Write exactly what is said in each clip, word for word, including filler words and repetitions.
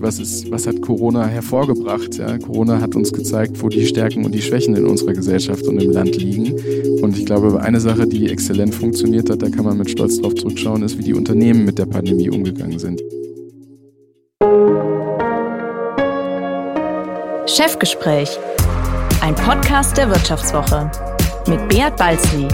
was ist, was hat Corona hervorgebracht? Ja? Corona hat uns gezeigt, wo die Stärken und die Schwächen in unserer Gesellschaft und im Land liegen. Und ich glaube, eine Sache, die exzellent funktioniert hat, da kann man mit Stolz drauf zurückschauen, ist, wie die Unternehmen mit der Pandemie umgegangen sind. Chefgespräch, ein Podcast der Wirtschaftswoche mit Beat Balzli.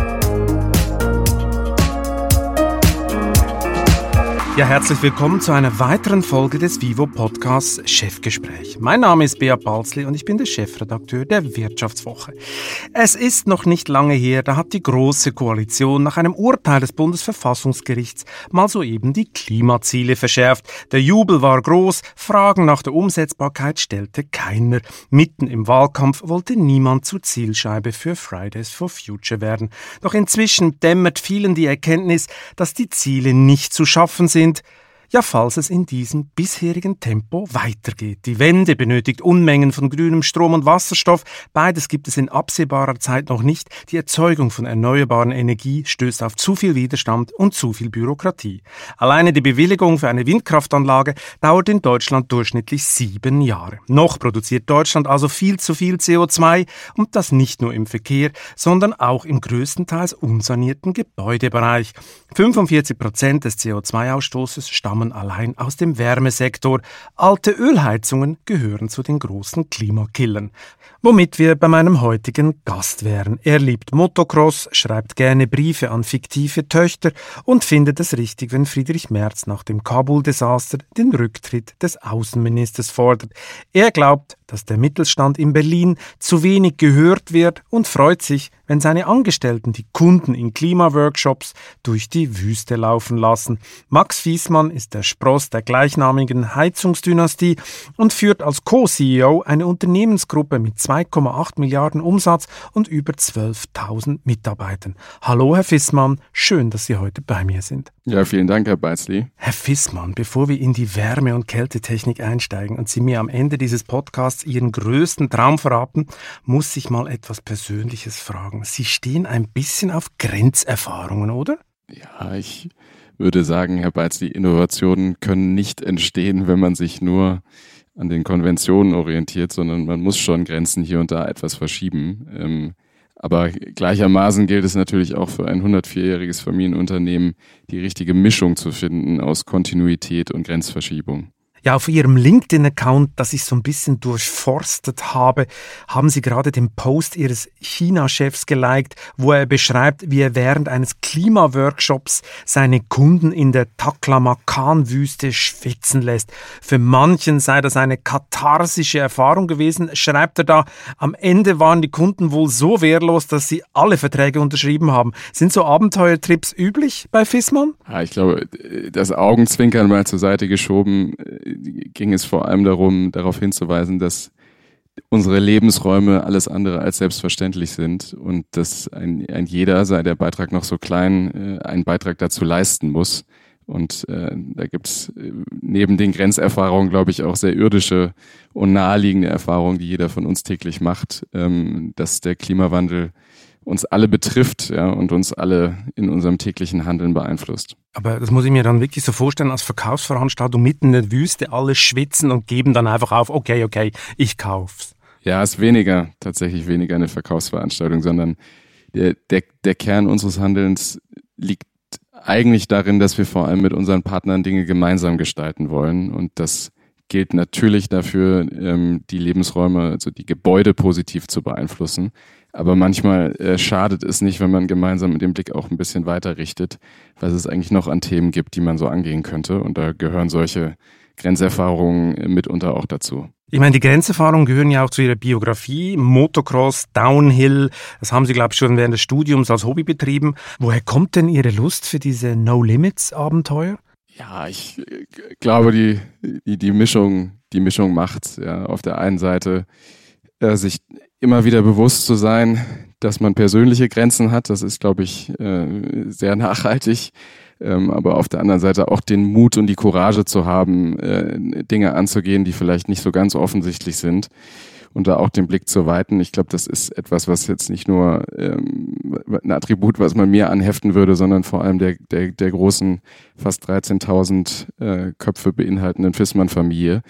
Ja, herzlich willkommen zu einer weiteren Folge des Vivo-Podcasts Chefgespräch. Mein Name ist Beat Balzli und ich bin der Chefredakteur der Wirtschaftswoche. Es ist noch nicht lange her, da hat die Große Koalition nach einem Urteil des Bundesverfassungsgerichts mal soeben die Klimaziele verschärft. Der Jubel war groß, Fragen nach der Umsetzbarkeit stellte keiner. Mitten im Wahlkampf wollte niemand zur Zielscheibe für Fridays for Future werden. Doch inzwischen dämmert vielen die Erkenntnis, dass die Ziele nicht zu schaffen sind. Ja, falls es in diesem bisherigen Tempo weitergeht. Die Wende benötigt Unmengen von grünem Strom und Wasserstoff. Beides gibt es in absehbarer Zeit noch nicht. Die Erzeugung von erneuerbaren Energie stößt auf zu viel Widerstand und zu viel Bürokratie. Alleine die Bewilligung für eine Windkraftanlage dauert in Deutschland durchschnittlich sieben Jahre. Noch produziert Deutschland also viel zu viel C O zwei und das nicht nur im Verkehr, sondern auch im größtenteils unsanierten Gebäudebereich. fünfundvierzig Prozent des C O zwei Ausstoßes stammen allein aus dem Wärmesektor. Alte Ölheizungen gehören zu den großen Klimakillern. Womit wir bei meinem heutigen Gast wären. Er liebt Motocross, schreibt gerne Briefe an fiktive Töchter und findet es richtig, wenn Friedrich Merz nach dem Kabul-Desaster den Rücktritt des Außenministers fordert. Er glaubt, dass der Mittelstand in Berlin zu wenig gehört wird und freut sich, wenn seine Angestellten die Kunden in Klimaworkshops durch die Wüste laufen lassen. Max Fiesmann ist der Spross der gleichnamigen Heizungsdynastie und führt als Co-C E O eine Unternehmensgruppe mit zwei Komma acht Milliarden Umsatz und über zwölftausend Mitarbeitern. Hallo Herr Fiesmann, schön, dass Sie heute bei mir sind. Ja, vielen Dank, Herr Balzli. Herr Fiesmann, bevor wir in die Wärme- und Kältetechnik einsteigen und Sie mir am Ende dieses Podcasts Ihren größten Traum verraten, muss ich mal etwas Persönliches fragen. Sie stehen ein bisschen auf Grenzerfahrungen, oder? Ja, ich würde sagen, Herr Balzli, Innovationen können nicht entstehen, wenn man sich nur an den Konventionen orientiert, sondern man muss schon Grenzen hier und da etwas verschieben. Ähm, aber gleichermaßen gilt es natürlich auch für ein hundertvierjähriges Familienunternehmen, die richtige Mischung zu finden aus Kontinuität und Grenzverschiebung. Ja, auf Ihrem LinkedIn-Account, das ich so ein bisschen durchforstet habe, haben Sie gerade den Post Ihres China-Chefs geliked, wo er beschreibt, wie er während eines Klimaworkshops seine Kunden in der Taklamakan-Wüste schwitzen lässt. Für manchen sei das eine katharsische Erfahrung gewesen, schreibt er da. Am Ende waren die Kunden wohl so wehrlos, dass sie alle Verträge unterschrieben haben. Sind so Abenteuertrips üblich bei Fiesmann? Ja, ich glaube, das Augenzwinkern mal zur Seite geschoben, ging es vor allem darum, darauf hinzuweisen, dass unsere Lebensräume alles andere als selbstverständlich sind und dass ein, ein jeder, sei der Beitrag noch so klein, einen Beitrag dazu leisten muss. Und äh, da gibt es neben den Grenzerfahrungen, glaube ich, auch sehr irdische und naheliegende Erfahrungen, die jeder von uns täglich macht, ähm, dass der Klimawandel uns alle betrifft, ja, und uns alle in unserem täglichen Handeln beeinflusst. Aber das muss ich mir dann wirklich so vorstellen, als Verkaufsveranstaltung mitten in der Wüste, alle schwitzen und geben dann einfach auf, okay, okay, ich kauf's. Ja, ist weniger, tatsächlich weniger eine Verkaufsveranstaltung, sondern der, der, der Kern unseres Handelns liegt eigentlich darin, dass wir vor allem mit unseren Partnern Dinge gemeinsam gestalten wollen. Und das gilt natürlich dafür, die Lebensräume, also die Gebäude positiv zu beeinflussen. Aber manchmal äh, schadet es nicht, wenn man gemeinsam mit dem Blick auch ein bisschen weiter richtet, was es eigentlich noch an Themen gibt, die man so angehen könnte. Und da gehören solche Grenzerfahrungen mitunter auch dazu. Ich meine, die Grenzerfahrungen gehören ja auch zu Ihrer Biografie. Motocross, Downhill, das haben Sie, glaube ich, schon während des Studiums als Hobby betrieben. Woher kommt denn Ihre Lust für diese No-Limits-Abenteuer? Ja, ich äh, glaube, die, die, die Mischung, die Mischung macht's. Ja. Auf der einen Seite äh, sich immer wieder bewusst zu sein, dass man persönliche Grenzen hat. Das ist, glaube ich, äh, sehr nachhaltig. Ähm, aber auf der anderen Seite auch den Mut und die Courage zu haben, äh, Dinge anzugehen, die vielleicht nicht so ganz offensichtlich sind. Und da auch den Blick zu weiten. Ich glaube, das ist etwas, was jetzt nicht nur ähm, ein Attribut, was man mir anheften würde, sondern vor allem der, der, der großen, fast dreizehntausend äh, Köpfe beinhaltenden Fiesmann-Familie.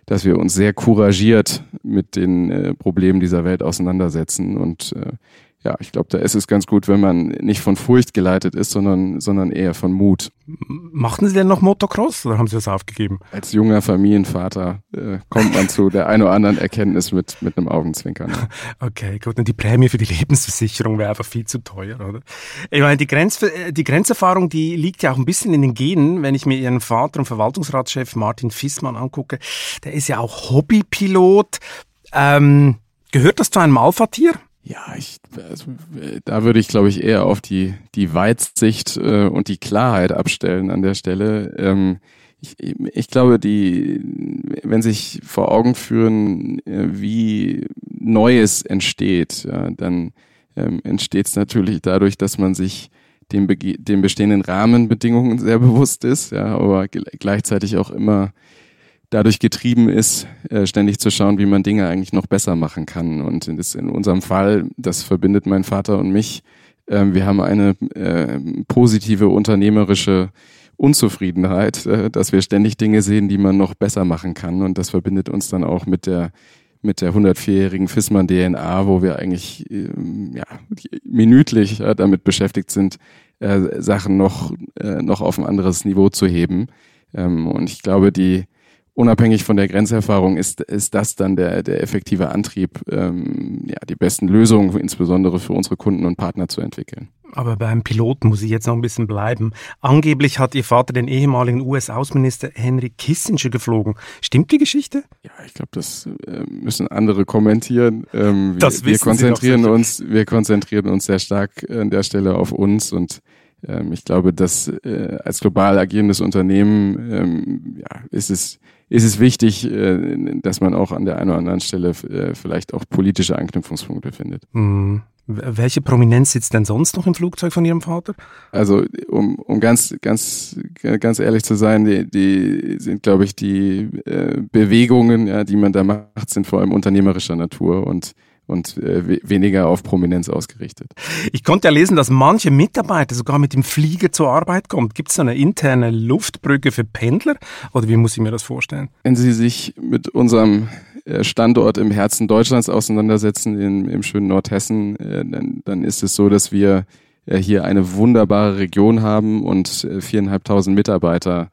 dass wir uns sehr couragiert mit den äh, Problemen dieser Welt auseinandersetzen. Und äh, ja, ich glaube, da ist es ganz gut, wenn man nicht von Furcht geleitet ist, sondern, sondern eher von Mut. Machten Sie denn noch Motocross oder haben Sie das aufgegeben? Als junger Familienvater äh, kommt man zu der einen oder anderen Erkenntnis mit, mit einem Augenzwinkern. Okay, gut. Und die Prämie für die Lebensversicherung wäre einfach viel zu teuer, oder? Ich meine, die, Grenz, die Grenzerfahrung, die liegt ja auch ein bisschen in den Genen, wenn ich mir Ihren Vater und Verwaltungsratschef Martin Fissmann angucke. Der ist ja auch Hobbypilot. Ähm, gehört das zu einem Alpha-Tier? Ja, ich, also, da würde ich, glaube ich, eher auf die, die Weitsicht äh, und die Klarheit abstellen an der Stelle. Ähm, ich, ich glaube, die, wenn sich vor Augen führen, äh, wie Neues entsteht, ja, dann ähm, entsteht es natürlich dadurch, dass man sich den, Bege- den bestehenden Rahmenbedingungen sehr bewusst ist, ja, aber ge- gleichzeitig auch immer dadurch getrieben ist, äh, ständig zu schauen, wie man Dinge eigentlich noch besser machen kann. Und das in unserem Fall, das verbindet mein Vater und mich. Äh, wir haben eine äh, positive unternehmerische Unzufriedenheit, äh, dass wir ständig Dinge sehen, die man noch besser machen kann. Und das verbindet uns dann auch mit der mit der hundertvierjährigen Fissmann D N A, wo wir eigentlich äh, ja, minütlich äh, damit beschäftigt sind, äh, Sachen noch äh, noch auf ein anderes Niveau zu heben. Ähm, und ich glaube, die unabhängig von der Grenzerfahrung ist, ist das dann der, der effektive Antrieb, ähm, ja, die besten Lösungen insbesondere für unsere Kunden und Partner zu entwickeln. Aber beim Piloten muss ich jetzt noch ein bisschen bleiben. Angeblich hat Ihr Vater den ehemaligen U S-Außenminister Henry Kissinger geflogen. Stimmt die Geschichte? Ja, ich glaube, das äh, müssen andere kommentieren. Ähm, das wir, wir konzentrieren Sie doch uns, wir konzentrieren uns sehr stark an der Stelle auf uns und ähm, ich glaube, dass äh, als global agierendes Unternehmen ähm, ja, ist es ist es wichtig, äh, dass man auch an der einen oder anderen Stelle äh, vielleicht auch politische Anknüpfungspunkte findet. Hm. Welche Prominenz sitzt denn sonst noch im Flugzeug von Ihrem Vater? Also um, um ganz, ganz, ganz ehrlich zu sein, die, die sind, glaube ich, die äh, Bewegungen, ja, die man da macht, sind vor allem unternehmerischer Natur und und äh, weniger auf Prominenz ausgerichtet. Ich konnte ja lesen, dass manche Mitarbeiter sogar mit dem Flieger zur Arbeit kommen. Gibt es so eine interne Luftbrücke für Pendler oder wie muss ich mir das vorstellen? Wenn Sie sich mit unserem Standort im Herzen Deutschlands auseinandersetzen, in, im schönen Nordhessen, äh, dann, dann ist es so, dass wir äh, hier eine wunderbare Region haben und äh, viereinhalbtausend Mitarbeiter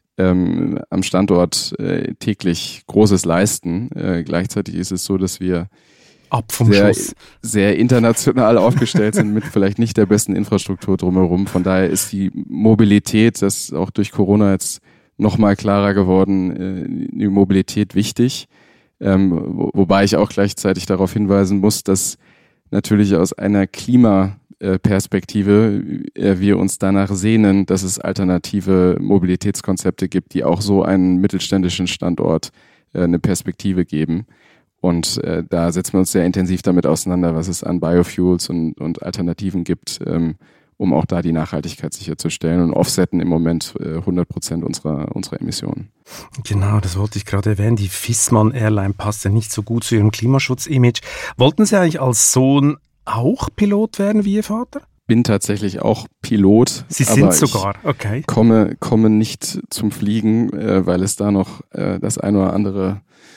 ähm, am Standort äh, täglich Großes leisten. Äh, gleichzeitig ist es so, dass wir Ab vom sehr, Schuss. sehr international aufgestellt sind mit vielleicht nicht der besten Infrastruktur drumherum. Von daher ist die Mobilität, das ist auch durch Corona jetzt nochmal klarer geworden, äh, die Mobilität wichtig. Ähm, wo, wobei ich auch gleichzeitig darauf hinweisen muss, dass natürlich aus einer Klimaperspektive äh, wir uns danach sehnen, dass es alternative Mobilitätskonzepte gibt, die auch so einen mittelständischen Standort äh, eine Perspektive geben. Und äh, da setzen wir uns sehr intensiv damit auseinander, was es an Biofuels und, und Alternativen gibt, ähm, um auch da die Nachhaltigkeit sicherzustellen und offsetten im Moment äh, hundert Prozent unserer, unserer Emissionen. Genau, das wollte ich gerade erwähnen. Die Fissmann Airline passt ja nicht so gut zu Ihrem Klimaschutz-Image. Wollten Sie eigentlich als Sohn auch Pilot werden wie Ihr Vater? Bin tatsächlich auch Pilot. Sie sind aber sogar, okay. Ich komme, komme nicht zum Fliegen, äh, weil es da noch äh, das ein oder andere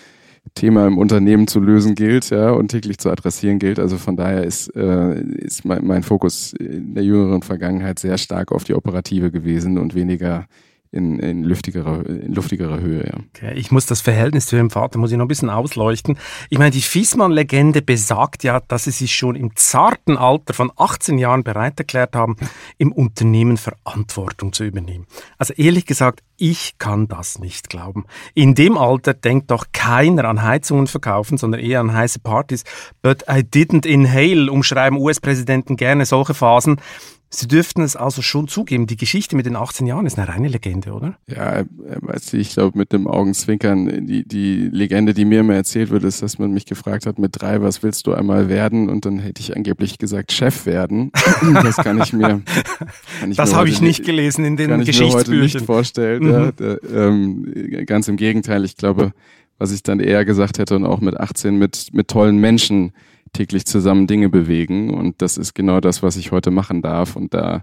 Thema im Unternehmen zu lösen gilt, ja, und täglich zu adressieren gilt. Also von daher ist, äh, ist mein, mein Fokus in der jüngeren Vergangenheit sehr stark auf die Operative gewesen und weniger in, in luftigerer, in luftigerer Höhe, ja. Okay, ich muss das Verhältnis zu Ihrem Vater, muss ich noch ein bisschen ausleuchten. Ich meine, die Fissmann-Legende besagt ja, dass Sie sich schon im zarten Alter von achtzehn Jahren bereit erklärt haben, im Unternehmen Verantwortung zu übernehmen. Also ehrlich gesagt, ich kann das nicht glauben. In dem Alter denkt doch keiner an Heizungen verkaufen, sondern eher an heiße Partys. But I didn't inhale, umschreiben U S-Präsidenten gerne solche Phasen. Sie dürften es also schon zugeben, die Geschichte mit den achtzehn Jahren ist eine reine Legende, oder? Ja, weißt du, ich glaube mit dem Augenzwinkern, die, die Legende, die mir immer erzählt wird, ist, dass man mich gefragt hat, mit drei, was willst du einmal werden? Und dann hätte ich angeblich gesagt, Chef werden. Das kann ich mir kann ich Das habe ich nicht gelesen in den kann ich Geschichtsbüchern. Mir heute nicht vorstellen. Mhm. Ja, da, ähm, ganz im Gegenteil, ich glaube, was ich dann eher gesagt hätte und auch mit achtzehn mit, mit tollen Menschen täglich zusammen Dinge bewegen und das ist genau das, was ich heute machen darf und da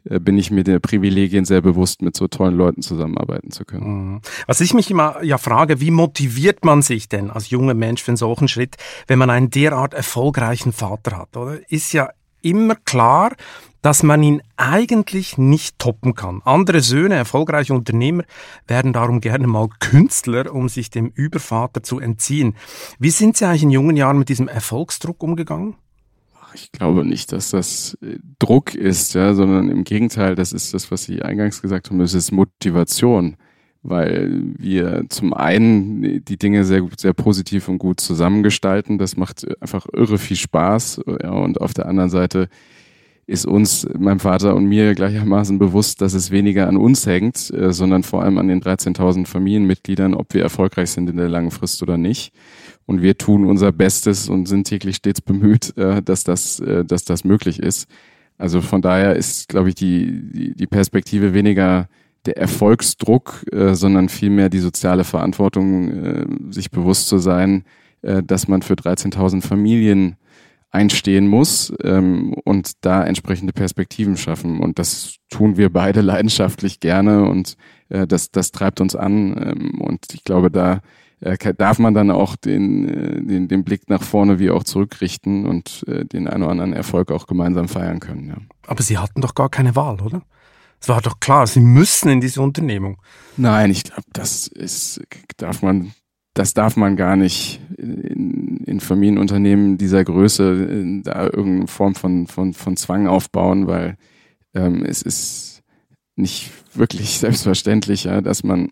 äh, bin ich mir der Privilegien sehr bewusst, mit so tollen Leuten zusammenarbeiten zu können. Was ich mich immer ja frage, wie motiviert man sich denn als junger Mensch für einen solchen Schritt, wenn man einen derart erfolgreichen Vater hat, oder? Ist ja immer klar, dass man ihn eigentlich nicht toppen kann. Andere Söhne, erfolgreiche Unternehmer, werden darum gerne mal Künstler, um sich dem Übervater zu entziehen. Wie sind Sie eigentlich in jungen Jahren mit diesem Erfolgsdruck umgegangen? Ich glaube nicht, dass das Druck ist, ja, sondern im Gegenteil, das ist das, was Sie eingangs gesagt haben, das ist Motivation, weil wir zum einen die Dinge sehr, sehr positiv und gut zusammengestalten. Das macht einfach irre viel Spaß. Ja, und auf der anderen Seite ist uns, meinem Vater und mir gleichermaßen bewusst, dass es weniger an uns hängt, äh, sondern vor allem an den dreizehntausend Familienmitgliedern, ob wir erfolgreich sind in der langen Frist oder nicht. Und wir tun unser Bestes und sind täglich stets bemüht, äh, dass das, äh, dass das möglich ist. Also von daher ist, glaube ich, die, die, die Perspektive weniger der Erfolgsdruck, äh, sondern vielmehr die soziale Verantwortung, äh, sich bewusst zu sein, äh, dass man für dreizehntausend Familien einstehen muss ähm, und da entsprechende Perspektiven schaffen. Und das tun wir beide leidenschaftlich gerne und äh, das, das treibt uns an. Ähm, und ich glaube, da äh, darf man dann auch den, äh, den, den Blick nach vorne wie auch zurückrichten und äh, den einen oder anderen Erfolg auch gemeinsam feiern können. Ja. Aber Sie hatten doch gar keine Wahl, oder? Es war doch klar, Sie müssen in diese Unternehmung. Nein, ich glaube, das ist, darf man Das darf man gar nicht in, in Familienunternehmen dieser Größe in, da irgendeine Form von, von, von Zwang aufbauen, weil ähm, es ist nicht wirklich selbstverständlich, ja, dass man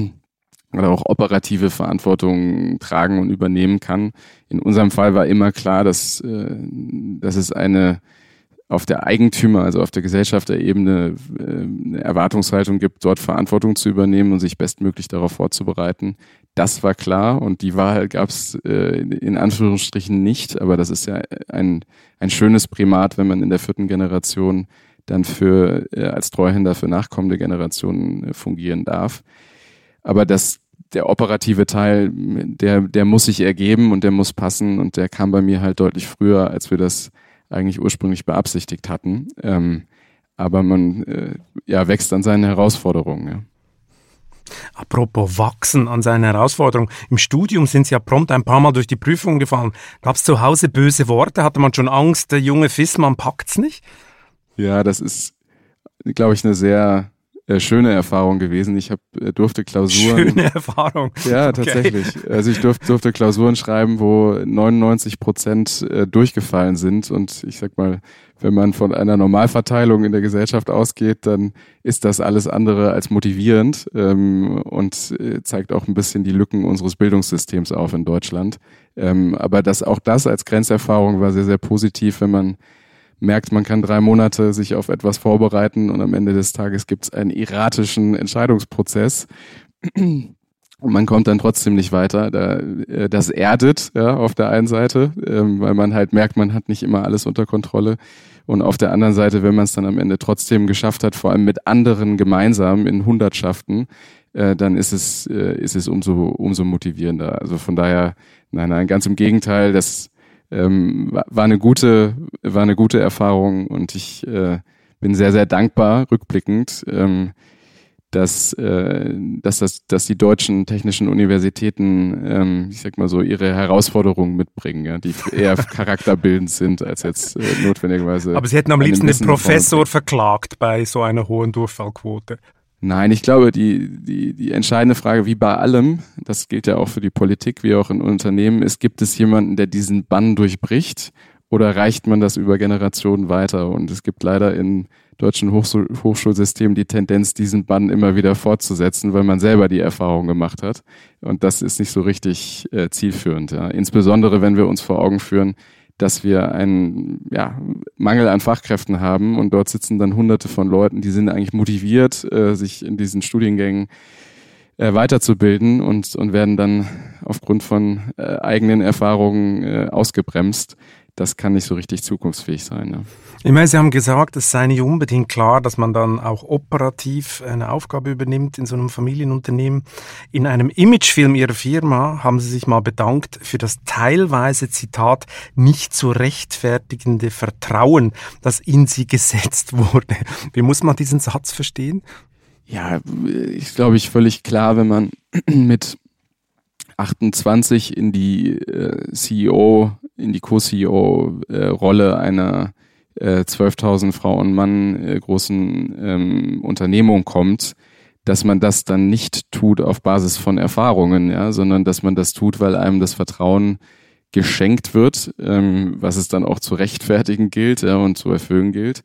oder auch operative Verantwortung tragen und übernehmen kann. In unserem Fall war immer klar, dass, äh, dass es eine auf der Eigentümer, also auf der Gesellschafterebene eine Erwartungshaltung gibt, dort Verantwortung zu übernehmen und sich bestmöglich darauf vorzubereiten. Das war klar und die Wahl gab es äh, in Anführungsstrichen nicht, aber das ist ja ein, ein schönes Primat, wenn man in der vierten Generation dann für äh, als Treuhänder für nachkommende Generationen äh, fungieren darf. Aber das der operative Teil, der, der muss sich ergeben und der muss passen und der kam bei mir halt deutlich früher, als wir das eigentlich ursprünglich beabsichtigt hatten. Ähm, aber man äh, ja, wächst an seinen Herausforderungen. Ja. Apropos wachsen an seinen Herausforderungen. Im Studium sind Sie ja prompt ein paar Mal durch die Prüfung gefallen. Gab es zu Hause böse Worte? Hatte man schon Angst, der junge Fissmann packt's nicht? Ja, das ist, glaube ich, eine sehr äh, schöne Erfahrung gewesen. Ich hab, äh, durfte Klausuren... Schöne Erfahrung? Ja, tatsächlich. Okay. Also ich durfte, durfte Klausuren schreiben, wo neunundneunzig Prozent äh, durchgefallen sind. Und ich sag mal, wenn man von einer Normalverteilung in der Gesellschaft ausgeht, dann ist das alles andere als motivierend ähm, und äh, zeigt auch ein bisschen die Lücken unseres Bildungssystems auf in Deutschland. Ähm, aber das, auch das als Grenzerfahrung war sehr, sehr positiv, wenn man merkt, man kann drei Monate sich auf etwas vorbereiten und am Ende des Tages gibt es einen erratischen Entscheidungsprozess und man kommt dann trotzdem nicht weiter. Da, das erdet ja, auf der einen Seite, ähm, weil man halt merkt, man hat nicht immer alles unter Kontrolle. Und auf der anderen Seite, wenn man es dann am Ende trotzdem geschafft hat, vor allem mit anderen gemeinsam in Hundertschaften, äh, dann ist es, äh, ist es umso, umso motivierender. Also von daher, nein, nein, ganz im Gegenteil, das ähm, war eine gute, war eine gute Erfahrung und ich äh, bin sehr, sehr dankbar, rückblickend, ähm, dass, äh, dass, das, dass die deutschen technischen Universitäten, ähm, ich sag mal so, ihre Herausforderungen mitbringen, ja, die eher charakterbildend sind, als jetzt äh, notwendigerweise. Aber Sie hätten am liebsten den Professor verklagt bei so einer hohen Durchfallquote. Nein, ich glaube, die, die, die entscheidende Frage, wie bei allem, das gilt ja auch für die Politik, wie auch in Unternehmen, ist, gibt es jemanden, der diesen Bann durchbricht oder reicht man das über Generationen weiter? Und es gibt leider in deutschen Hochschul- Hochschulsystemen die Tendenz, diesen Bann immer wieder fortzusetzen, weil man selber die Erfahrung gemacht hat. Und das ist nicht so richtig äh, zielführend. Ja. Insbesondere, wenn wir uns vor Augen führen, dass wir einen ja, Mangel an Fachkräften haben und dort sitzen dann Hunderte von Leuten, die sind eigentlich motiviert, äh, sich in diesen Studiengängen äh, weiterzubilden und, und werden dann aufgrund von äh, eigenen Erfahrungen äh, ausgebremst. das kann nicht so richtig zukunftsfähig sein. Ja. Ich meine, Sie haben gesagt, es sei nicht unbedingt klar, dass man dann auch operativ eine Aufgabe übernimmt in so einem Familienunternehmen. In einem Imagefilm Ihrer Firma haben Sie sich mal bedankt für das teilweise, Zitat, nicht zu rechtfertigende Vertrauen, das in Sie gesetzt wurde. Wie muss man diesen Satz verstehen? Ja, ist, glaube ich, völlig klar, wenn man mit achtundzwanzig in die äh, C E O, in die Co-C E O-Rolle äh, einer äh, zwölftausend Frau und Mann äh, großen ähm, Unternehmung kommt, dass man das dann nicht tut auf Basis von Erfahrungen, ja, sondern dass man das tut, weil einem das Vertrauen geschenkt wird, ähm, was es dann auch zu rechtfertigen gilt, ja, und zu erfüllen gilt.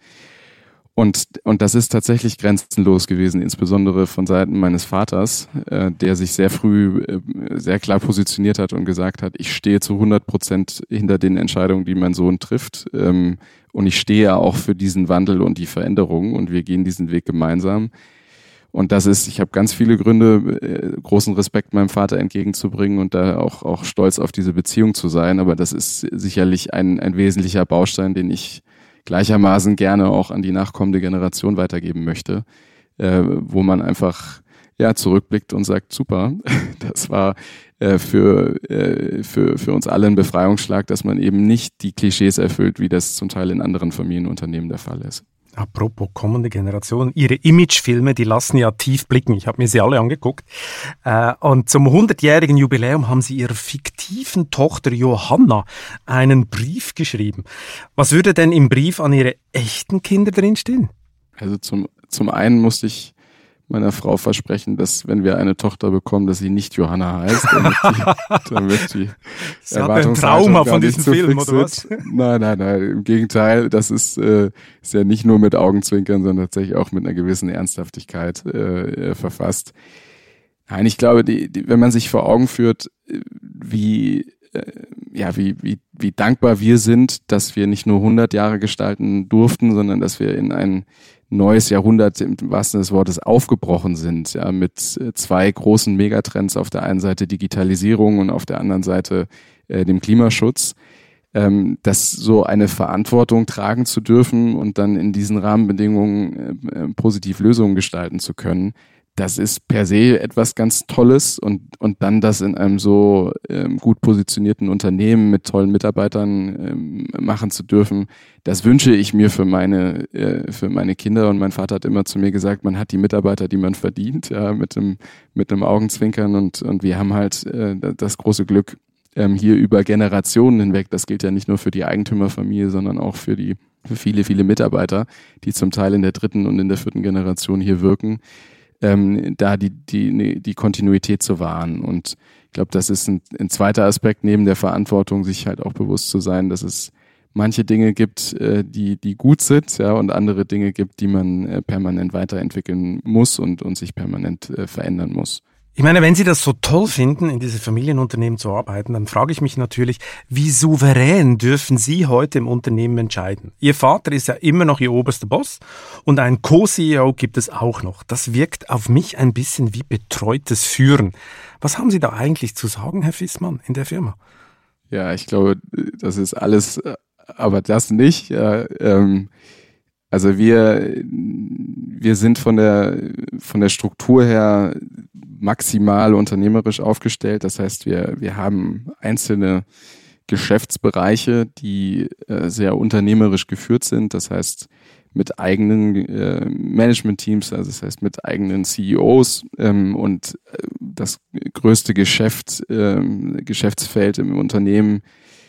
Und, und das ist tatsächlich grenzenlos gewesen, insbesondere von Seiten meines Vaters, äh, der sich sehr früh äh, sehr klar positioniert hat und gesagt hat, ich stehe zu hundert Prozent hinter den Entscheidungen, die mein Sohn trifft. Ähm, und ich stehe auch für diesen Wandel und die Veränderung und wir gehen diesen Weg gemeinsam. Und das ist, ich habe ganz viele Gründe, äh, großen Respekt meinem Vater entgegenzubringen und da auch, auch stolz auf diese Beziehung zu sein. Aber das ist sicherlich ein, ein wesentlicher Baustein, den ich gleichermaßen gerne auch an die nachkommende Generation weitergeben möchte, äh, wo man einfach ja zurückblickt und sagt, super, das war äh, für, äh, für, für uns alle ein Befreiungsschlag, dass man eben nicht die Klischees erfüllt, wie das zum Teil in anderen Familienunternehmen der Fall ist. Apropos kommende Generation, Ihre Imagefilme, die lassen ja tief blicken. Ich habe mir sie alle angeguckt. Äh, und zum hundertjährigen Jubiläum haben Sie Ihrer fiktiven Tochter Johanna einen Brief geschrieben. Was würde denn im Brief an Ihre echten Kinder drinstehen? Also zum, zum einen musste ich meiner Frau versprechen, dass wenn wir eine Tochter bekommen, dass sie nicht Johanna heißt, damit die, damit die Sie hat ein Trauma von diesem so Film, oder was? Nein, nein, nein, im Gegenteil, das ist, äh, ist ja nicht nur mit Augenzwinkern, sondern tatsächlich auch mit einer gewissen Ernsthaftigkeit äh, verfasst. Nein, ich glaube, die, die, wenn man sich vor Augen führt, wie äh, ja, wie, wie, wie dankbar wir sind, dass wir nicht nur hundert Jahre gestalten durften, sondern dass wir in ein neues Jahrhundert im wahrsten Sinne des Wortes aufgebrochen sind, ja, mit zwei großen Megatrends, auf der einen Seite Digitalisierung und auf der anderen Seite äh, dem Klimaschutz, ähm, dass so eine Verantwortung tragen zu dürfen und dann in diesen Rahmenbedingungen äh, positiv Lösungen gestalten zu können, das ist per se etwas ganz Tolles und, und dann das in einem so ähm, gut positionierten Unternehmen mit tollen Mitarbeitern ähm, machen zu dürfen, das wünsche ich mir für meine, äh, für meine Kinder. Und mein Vater hat immer zu mir gesagt, man hat die Mitarbeiter, die man verdient, ja, mit einem, mit einem Augenzwinkern und, und wir haben halt äh, das große Glück, ähm, hier über Generationen hinweg, das gilt ja nicht nur für die Eigentümerfamilie, sondern auch für die, für viele, viele Mitarbeiter, die zum Teil in der dritten und in der vierten Generation hier wirken, Ähm, da die, die, die Kontinuität zu wahren. Und ich glaube, das ist ein, ein zweiter Aspekt neben der Verantwortung, sich halt auch bewusst zu sein, dass es manche Dinge gibt, äh, die, die gut sind, ja, und andere Dinge gibt, die man äh, permanent weiterentwickeln muss und, und sich permanent äh, verändern muss. Ich meine, wenn Sie das so toll finden, in diese Familienunternehmen zu arbeiten, dann frage ich mich natürlich, wie souverän dürfen Sie heute im Unternehmen entscheiden? Ihr Vater ist ja immer noch Ihr oberster Boss und einen Co-C E O gibt es auch noch. Das wirkt auf mich ein bisschen wie betreutes Führen. Was haben Sie da eigentlich zu sagen, Herr Fissmann, in der Firma? Ja, ich glaube, das ist alles, aber das nicht. Ja, ähm, also wir, wir sind von der, von der Struktur her maximal unternehmerisch aufgestellt. Das heißt, wir, wir haben einzelne Geschäftsbereiche, die äh, sehr unternehmerisch geführt sind. Das heißt, mit eigenen äh, Management-Teams, also das heißt mit eigenen C E Os ähm, und äh, das größte Geschäft, äh, Geschäftsfeld im Unternehmen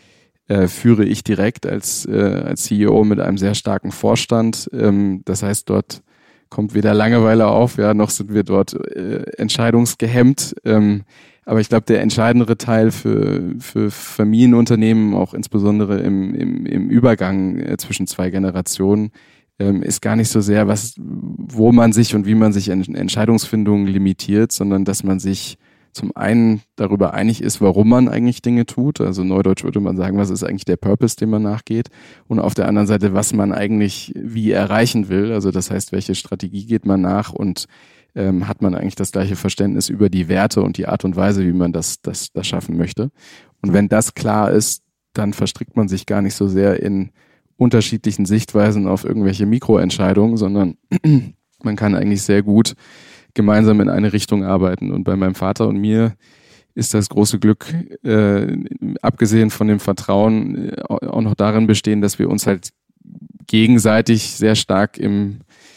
äh, führe ich direkt als, äh, als C E O mit einem sehr starken Vorstand. Ähm, das heißt, dort kommt weder Langeweile auf, ja, noch sind wir dort äh, entscheidungsgehemmt. Ähm, aber ich glaube, der entscheidendere Teil für, für Familienunternehmen, auch insbesondere im, im, im Übergang äh, zwischen zwei Generationen, ähm, ist gar nicht so sehr, was, wo man sich und wie man sich in Entscheidungsfindungen limitiert, sondern dass man sich zum einen darüber einig ist, warum man eigentlich Dinge tut. Also neudeutsch würde man sagen, was ist eigentlich der Purpose, dem man nachgeht. Und auf der anderen Seite, was man eigentlich wie erreichen will. Also das heißt, welche Strategie geht man nach und ähm, hat man eigentlich das gleiche Verständnis über die Werte und die Art und Weise, wie man das, das, das schaffen möchte. Und wenn das klar ist, dann verstrickt man sich gar nicht so sehr in unterschiedlichen Sichtweisen auf irgendwelche Mikroentscheidungen, sondern man kann eigentlich sehr gut gemeinsam in eine Richtung arbeiten. Und bei meinem Vater und mir ist das große Glück, äh, abgesehen von dem Vertrauen, äh, auch noch darin bestehen, dass wir uns halt gegenseitig sehr stark im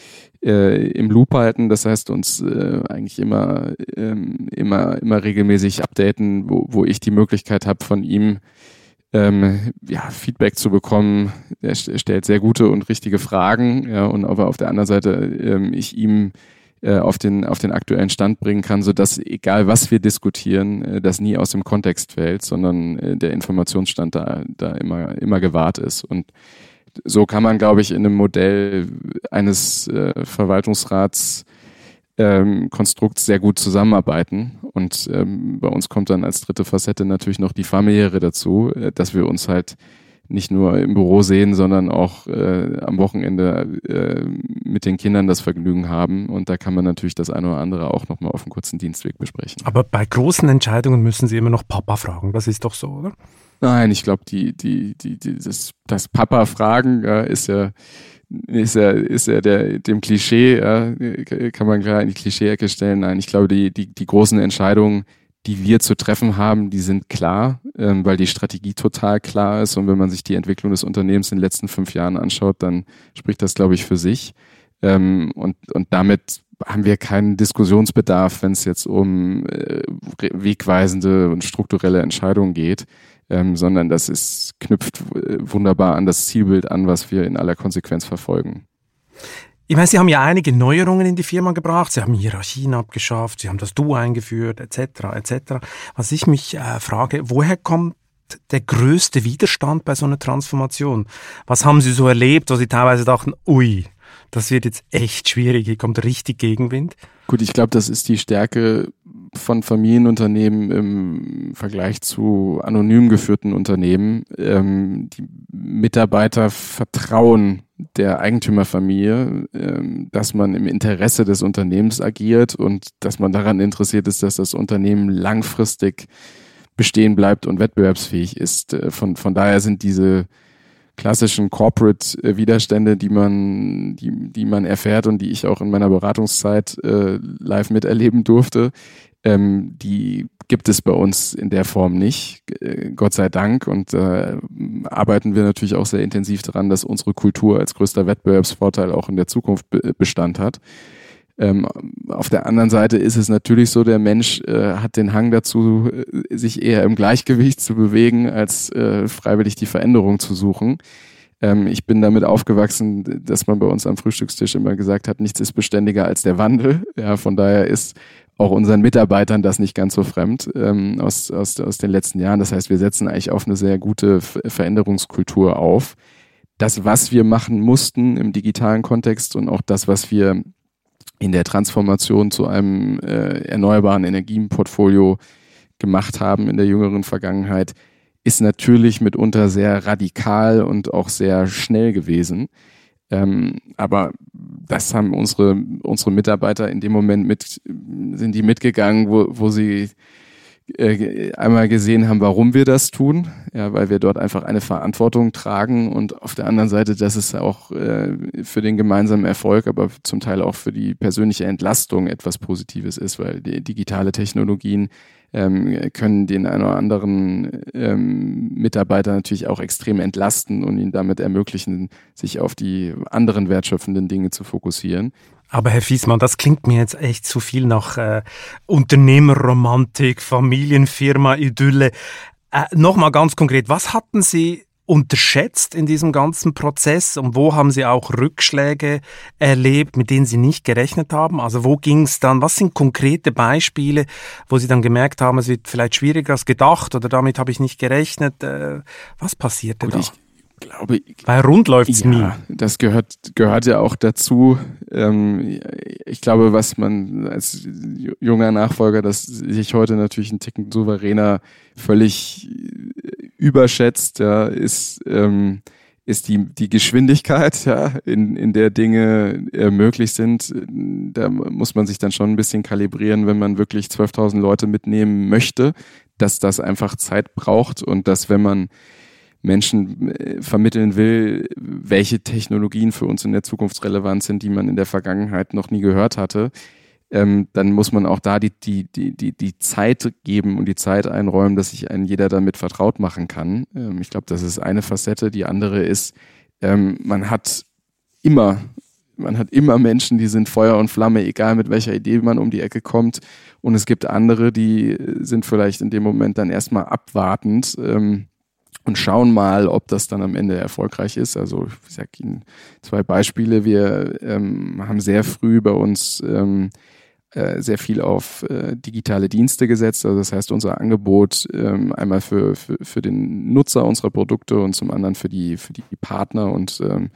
äh, im Loop halten. Das heißt, uns äh, eigentlich immer ähm, immer immer regelmäßig updaten, wo, wo ich die Möglichkeit habe, von ihm ähm, ja, Feedback zu bekommen. Er stellt sehr gute und richtige Fragen, ja, und aber auf der anderen Seite ähm, ich ihm äh, auf den auf den aktuellen Stand bringen kann, sodass egal was wir diskutieren, äh, das nie aus dem Kontext fällt, sondern äh, der Informationsstand da da immer immer gewahrt ist. Und so kann man, glaube ich, in einem Modell eines äh, Verwaltungsrats ähm, Konstrukts sehr gut zusammenarbeiten. Und ähm, bei uns kommt dann als dritte Facette natürlich noch die familiäre dazu, äh, dass wir uns halt nicht nur im Büro sehen, sondern auch äh, am Wochenende äh, mit den Kindern das Vergnügen haben. Und da kann man natürlich das eine oder andere auch nochmal auf einem kurzen Dienstweg besprechen. Aber bei großen Entscheidungen müssen Sie immer noch Papa fragen. Das ist doch so, oder? Nein, ich glaube, die, die, die, die, das, das Papa-Fragen ja, ist ja, ist ja, ist ja der, dem Klischee, ja, kann man klar in die Klischee-Ecke stellen. Nein, ich glaube, die, die, die großen Entscheidungen, die wir zu treffen haben, die sind klar, ähm, weil die Strategie total klar ist. Und wenn man sich die Entwicklung des Unternehmens in den letzten fünf Jahren anschaut, dann spricht das, glaube ich, für sich. Ähm, und, und damit haben wir keinen Diskussionsbedarf, wenn es jetzt um äh, wegweisende und strukturelle Entscheidungen geht. Ähm, sondern das ist, knüpft w- wunderbar an das Zielbild an, was wir in aller Konsequenz verfolgen. Ich meine, Sie haben ja einige Neuerungen in die Firma gebracht. Sie haben Hierarchien abgeschafft, Sie haben das Du eingeführt, et cetera, et cetera. Was ich mich äh, frage, woher kommt der größte Widerstand bei so einer Transformation? Was haben Sie so erlebt, wo Sie teilweise dachten, ui, das wird jetzt echt schwierig, hier kommt richtig Gegenwind? Gut, ich glaube, das ist die Stärke von Familienunternehmen im Vergleich zu anonym geführten Unternehmen. Ähm, die Mitarbeiter vertrauen der Eigentümerfamilie, ähm, dass man im Interesse des Unternehmens agiert und dass man daran interessiert ist, dass das Unternehmen langfristig bestehen bleibt und wettbewerbsfähig ist. Von, von daher sind diese klassischen Corporate-Widerstände, die man, die, die man erfährt und die ich auch in meiner Beratungszeit äh, live miterleben durfte, ähm, die gibt es bei uns in der Form nicht, äh, Gott sei Dank. Und äh, arbeiten wir natürlich auch sehr intensiv daran, dass unsere Kultur als größter Wettbewerbsvorteil auch in der Zukunft be- Bestand hat. Ähm, auf der anderen Seite ist es natürlich so, der Mensch äh, hat den Hang dazu, äh, sich eher im Gleichgewicht zu bewegen, als äh, freiwillig die Veränderung zu suchen. Ähm, ich bin damit aufgewachsen, dass man bei uns am Frühstückstisch immer gesagt hat, nichts ist beständiger als der Wandel. Ja, von daher ist auch unseren Mitarbeitern das nicht ganz so fremd ähm, aus, aus, aus den letzten Jahren. Das heißt, wir setzen eigentlich auf eine sehr gute Veränderungskultur auf. Das, was wir machen mussten im digitalen Kontext und auch das, was wir in der Transformation zu einem äh, erneuerbaren Energienportfolio gemacht haben in der jüngeren Vergangenheit, ist natürlich mitunter sehr radikal und auch sehr schnell gewesen. Ähm, aber das haben unsere unsere Mitarbeiter in dem Moment mit, sind die mitgegangen, wo, wo sie äh, einmal gesehen haben, warum wir das tun, ja, weil wir dort einfach eine Verantwortung tragen und auf der anderen Seite, dass es auch äh, für den gemeinsamen Erfolg, aber zum Teil auch für die persönliche Entlastung etwas Positives ist, weil die digitale Technologien ähm, können den einen oder anderen ähm, Mitarbeiter natürlich auch extrem entlasten und ihnen damit ermöglichen, sich auf die anderen wertschöpfenden Dinge zu fokussieren. Aber Herr Fiesmann, das klingt mir jetzt echt zu viel nach äh, Unternehmerromantik, Familienfirma, Idylle. Äh, Nochmal ganz konkret, was hatten Sie unterschätzt in diesem ganzen Prozess und wo haben Sie auch Rückschläge erlebt, mit denen Sie nicht gerechnet haben? Also wo ging es dann, was sind konkrete Beispiele, wo Sie dann gemerkt haben, es wird vielleicht schwieriger als gedacht oder damit habe ich nicht gerechnet? Äh, was passierte Gut, da? ich glaube, Weil rund läuft's ja, nie. Das gehört, gehört ja auch dazu. Ähm, ich glaube, was man als junger Nachfolger, das sich heute natürlich ein Ticken souveräner völlig überschätzt, ja, ist, ähm, ist die, die Geschwindigkeit, ja, in, in der Dinge äh, möglich sind. Da muss man sich dann schon ein bisschen kalibrieren, wenn man wirklich zwölftausend Leute mitnehmen möchte, dass das einfach Zeit braucht und dass, wenn man Menschen äh, vermitteln will, welche Technologien für uns in der Zukunft relevant sind, die man in der Vergangenheit noch nie gehört hatte, ähm, dann muss man auch da die, die, die, die, die Zeit geben und die Zeit einräumen, dass sich ein jeder damit vertraut machen kann. Ähm, ich glaube, das ist eine Facette. Die andere ist, ähm, man hat immer, man hat immer Menschen, die sind Feuer und Flamme, egal mit welcher Idee man um die Ecke kommt. Und es gibt andere, die sind vielleicht in dem Moment dann erstmal abwartend, ähm, und schauen mal, ob das dann am Ende erfolgreich ist. Also ich sage Ihnen zwei Beispiele. Wir ähm, haben sehr früh bei uns ähm, äh, sehr viel auf äh, digitale Dienste gesetzt. Also das heißt, unser Angebot ähm, einmal für, für, für den Nutzer unserer Produkte und zum anderen für die, für die Partner und ähm,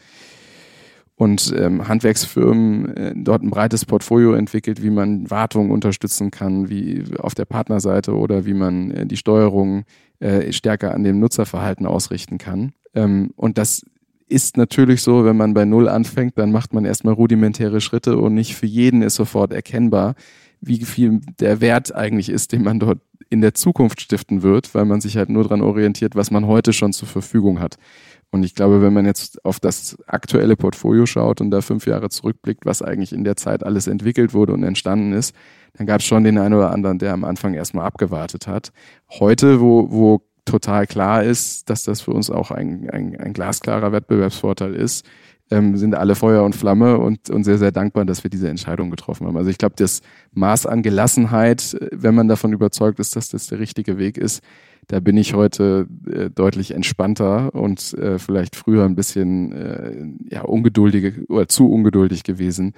und ähm, Handwerksfirmen äh, dort ein breites Portfolio entwickelt, wie man Wartung unterstützen kann, wie auf der Partnerseite oder wie man äh, die Steuerung äh, stärker an dem Nutzerverhalten ausrichten kann. Ähm, und das ist natürlich so, wenn man bei Null anfängt, dann macht man erstmal rudimentäre Schritte und nicht für jeden ist sofort erkennbar, wie viel der Wert eigentlich ist, den man dort in der Zukunft stiften wird, weil man sich halt nur daran orientiert, was man heute schon zur Verfügung hat. Und ich glaube, wenn man jetzt auf das aktuelle Portfolio schaut und da fünf Jahre zurückblickt, was eigentlich in der Zeit alles entwickelt wurde und entstanden ist, dann gab es schon den einen oder anderen, der am Anfang erstmal abgewartet hat. Heute, wo, wo total klar ist, dass das für uns auch ein, ein, ein glasklarer Wettbewerbsvorteil ist, ähm, sind alle Feuer und Flamme und, und sehr, sehr dankbar, dass wir diese Entscheidung getroffen haben. Also ich glaube, das Maß an Gelassenheit, wenn man davon überzeugt ist, dass das der richtige Weg ist, da bin ich heute äh, deutlich entspannter und äh, vielleicht früher ein bisschen äh, ja, ungeduldig oder zu ungeduldig gewesen,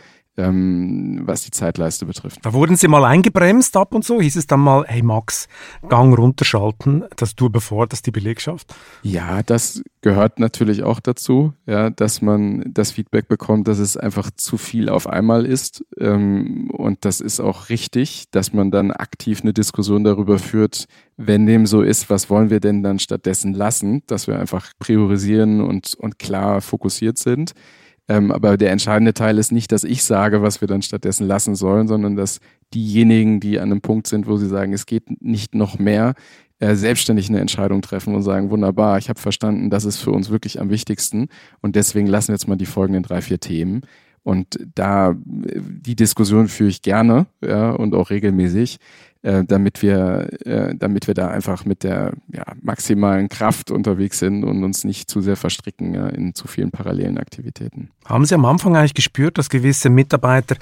ähm, was die Zeitleiste betrifft. Da wurden Sie mal eingebremst ab und so? Hieß es dann mal, hey Max, Gang runterschalten, das du beforderst die Belegschaft? Ja, das gehört natürlich auch dazu, ja, dass man das Feedback bekommt, dass es einfach zu viel auf einmal ist. Ähm, und das ist auch richtig, dass man dann aktiv eine Diskussion darüber führt, wenn dem so ist, was wollen wir denn dann stattdessen lassen, dass wir einfach priorisieren und, und klar fokussiert sind. Ähm, aber der entscheidende Teil ist nicht, dass ich sage, was wir dann stattdessen lassen sollen, sondern dass diejenigen, die an einem Punkt sind, wo sie sagen, es geht nicht noch mehr, äh, selbstständig eine Entscheidung treffen und sagen, wunderbar, ich habe verstanden, das ist für uns wirklich am wichtigsten und deswegen lassen wir jetzt mal die folgenden drei, vier Themen. Und da, die Diskussion führe ich gerne, ja, und auch regelmäßig, äh, damit wir, äh, damit wir da einfach mit der ja, maximalen Kraft unterwegs sind und uns nicht zu sehr verstricken ja, in zu vielen parallelen Aktivitäten. Haben Sie am Anfang eigentlich gespürt, dass gewisse Mitarbeiter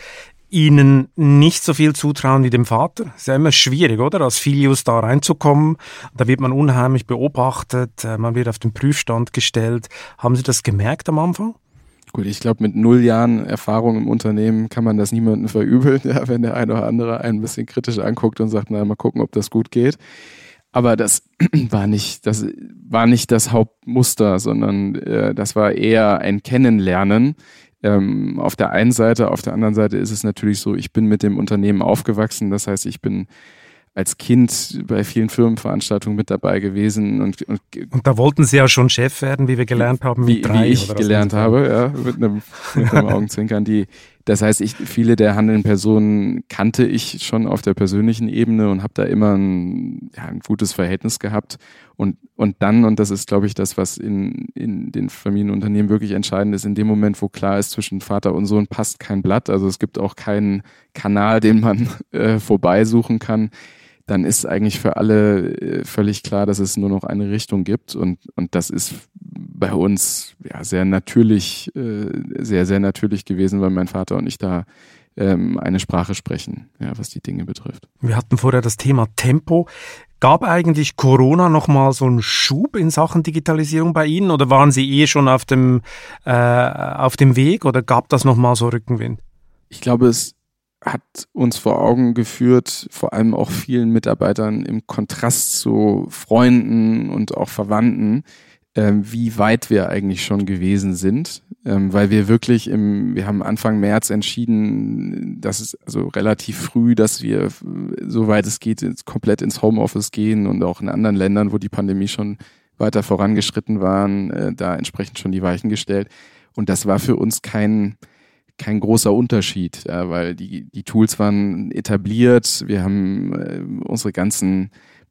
Ihnen nicht so viel zutrauen wie dem Vater? Ist ja immer schwierig, oder? Als Filius da reinzukommen. Da wird man unheimlich beobachtet, man wird auf den Prüfstand gestellt. Haben Sie das gemerkt am Anfang? Gut, ich glaube, mit null Jahren Erfahrung im Unternehmen kann man das niemandem verübeln, ja, wenn der eine oder andere einen ein bisschen kritisch anguckt und sagt, na, mal gucken, ob das gut geht. Aber das war nicht, das war nicht das Hauptmuster, sondern äh, das war eher ein Kennenlernen. Ähm, auf der einen Seite, auf der anderen Seite ist es natürlich so, ich bin mit dem Unternehmen aufgewachsen. Das heißt, ich bin als Kind bei vielen Firmenveranstaltungen mit dabei gewesen. Und, und, und da wollten Sie ja schon Chef werden, wie wir gelernt haben, mit wie, drei. Wie ich gelernt habe, ja, mit einem, mit einem Augenzwinkern. Die, das heißt, ich, viele der handelnden Personen kannte ich schon auf der persönlichen Ebene und habe da immer ein, ja, ein gutes Verhältnis gehabt. Und, und dann, und das ist, glaube ich, das, was in, in den Familienunternehmen wirklich entscheidend ist, in dem Moment, wo klar ist, zwischen Vater und Sohn passt kein Blatt, also es gibt auch keinen Kanal, den man äh, vorbeisuchen kann, dann ist eigentlich für alle äh, völlig klar, dass es nur noch eine Richtung gibt. Und, und das ist bei uns ja sehr natürlich, äh, sehr, sehr natürlich gewesen, weil mein Vater und ich da ähm, eine Sprache sprechen, ja, was die Dinge betrifft. Wir hatten vorher das Thema Tempo. Gab eigentlich Corona nochmal so einen Schub in Sachen Digitalisierung bei Ihnen oder waren Sie eh schon auf dem, äh, auf dem Weg oder gab das nochmal so Rückenwind? Ich glaube, es hat uns vor Augen geführt, vor allem auch vielen Mitarbeitern im Kontrast zu Freunden und auch Verwandten, äh, wie weit wir eigentlich schon gewesen sind, ähm, weil wir wirklich im, wir haben Anfang März entschieden, dass es also relativ früh, dass wir, soweit es geht, komplett ins Homeoffice gehen und auch in anderen Ländern, wo die Pandemie schon weiter vorangeschritten waren, äh, da entsprechend schon die Weichen gestellt. Und das war für uns kein kein großer Unterschied, ja, weil die die Tools waren etabliert. Wir haben äh, unsere ganzen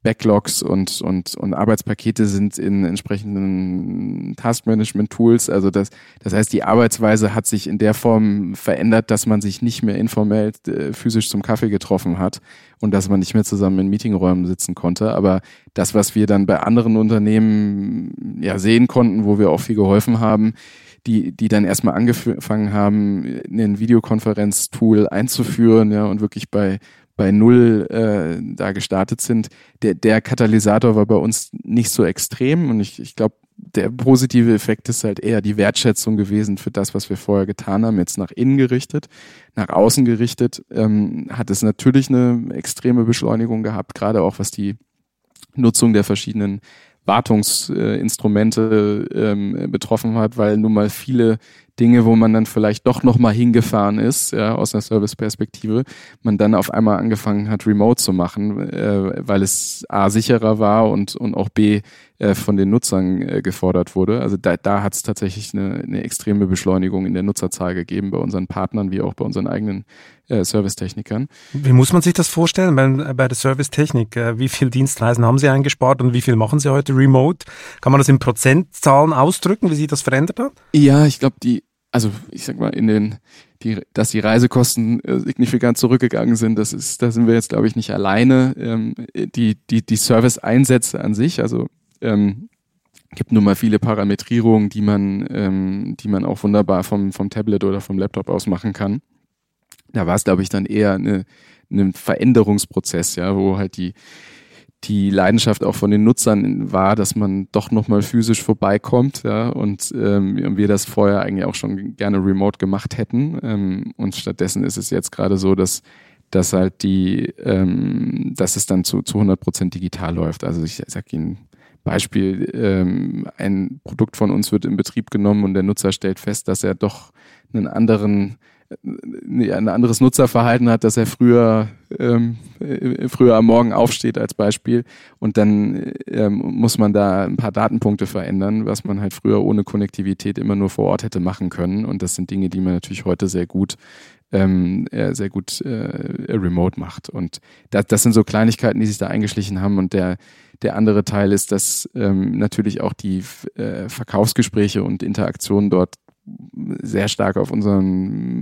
Backlogs und, und, und Arbeitspakete sind in entsprechenden Taskmanagement-Tools. Also das, das heißt, die Arbeitsweise hat sich in der Form verändert, dass man sich nicht mehr informell äh, physisch zum Kaffee getroffen hat und dass man nicht mehr zusammen in Meetingräumen sitzen konnte. Aber das, was wir dann bei anderen Unternehmen ja sehen konnten, wo wir auch viel geholfen haben, die, die dann erstmal angefangen haben, ein Videokonferenz-Tool einzuführen, ja, und wirklich bei bei Null äh, da gestartet sind, der, der Katalysator war bei uns nicht so extrem und ich, ich glaube, der positive Effekt ist halt eher die Wertschätzung gewesen für das, was wir vorher getan haben, jetzt nach innen gerichtet, nach außen gerichtet, ähm, hat es natürlich eine extreme Beschleunigung gehabt, gerade auch was die Nutzung der verschiedenen Wartungsinstrumente ähm, betroffen hat, weil nun mal viele Dinge, wo man dann vielleicht doch nochmal hingefahren ist, ja, aus einer Serviceperspektive, man dann auf einmal angefangen hat, remote zu machen, äh, weil es A, sicherer war und, und auch B, äh, von den Nutzern äh, gefordert wurde. Also da, da hat es tatsächlich eine, eine extreme Beschleunigung in der Nutzerzahl gegeben, bei unseren Partnern wie auch bei unseren eigenen äh, Servicetechnikern. Wie muss man sich das vorstellen bei, bei der Servicetechnik? Wie viel Dienstreisen haben Sie eingespart und wie viel machen Sie heute remote? Kann man das in Prozentzahlen ausdrücken, wie sich das verändert hat? Ja, ich glaube, die Also ich sag mal, in den, die, dass die Reisekosten äh, signifikant zurückgegangen sind, das ist, da sind wir jetzt, glaube ich, nicht alleine. Ähm, die, die, die Service-Einsätze an sich, also ähm, gibt nun mal viele Parametrierungen, die man, ähm, die man auch wunderbar vom, vom Tablet oder vom Laptop aus machen kann. Da war es, glaube ich, dann eher eine, ein Veränderungsprozess, ja, wo halt die die Leidenschaft auch von den Nutzern war, dass man doch nochmal physisch vorbeikommt, ja, und ähm, wir das vorher eigentlich auch schon gerne remote gemacht hätten. Ähm, und stattdessen ist es jetzt gerade so, dass, dass halt die, ähm, dass es dann zu, zu hundert Prozent digital läuft. Also ich sage Ihnen Beispiel, ähm, ein Produkt von uns wird in Betrieb genommen und der Nutzer stellt fest, dass er doch einen anderen ein anderes Nutzerverhalten hat, dass er früher ähm, früher am Morgen aufsteht als Beispiel und dann ähm, muss man da ein paar Datenpunkte verändern, was man halt früher ohne Konnektivität immer nur vor Ort hätte machen können und das sind Dinge, die man natürlich heute sehr gut ähm, sehr gut äh, remote macht und das, das sind so Kleinigkeiten, die sich da eingeschlichen haben und der der andere Teil ist, dass ähm, natürlich auch die äh, Verkaufsgespräche und Interaktionen dort sehr stark auf unseren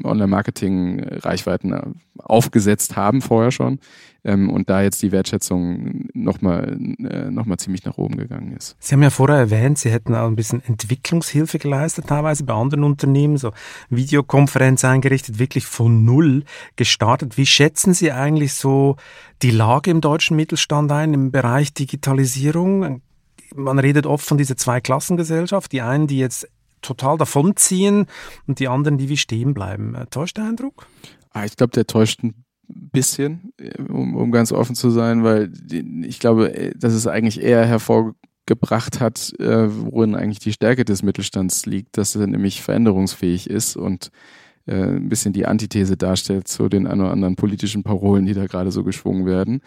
Online-Marketing-Reichweiten aufgesetzt haben, vorher schon. Ähm, und da jetzt die Wertschätzung nochmal äh, noch mal ziemlich nach oben gegangen ist. Sie haben ja vorher erwähnt, Sie hätten auch ein bisschen Entwicklungshilfe geleistet, teilweise bei anderen Unternehmen, so Videokonferenz eingerichtet, wirklich von Null gestartet. Wie schätzen Sie eigentlich so die Lage im deutschen Mittelstand ein, im Bereich Digitalisierung? Man redet oft von dieser Zweiklassengesellschaft, die einen, die jetzt total davonziehen und die anderen, die wie stehen bleiben. Täuscht der Eindruck? Ah, ich glaube, der täuscht ein bisschen, um, um ganz offen zu sein, weil die, ich glaube, dass es eigentlich eher hervorgebracht hat, äh, worin eigentlich die Stärke des Mittelstands liegt, dass er nämlich veränderungsfähig ist und äh, ein bisschen die Antithese darstellt zu den ein oder anderen politischen Parolen, die da gerade so geschwungen werden.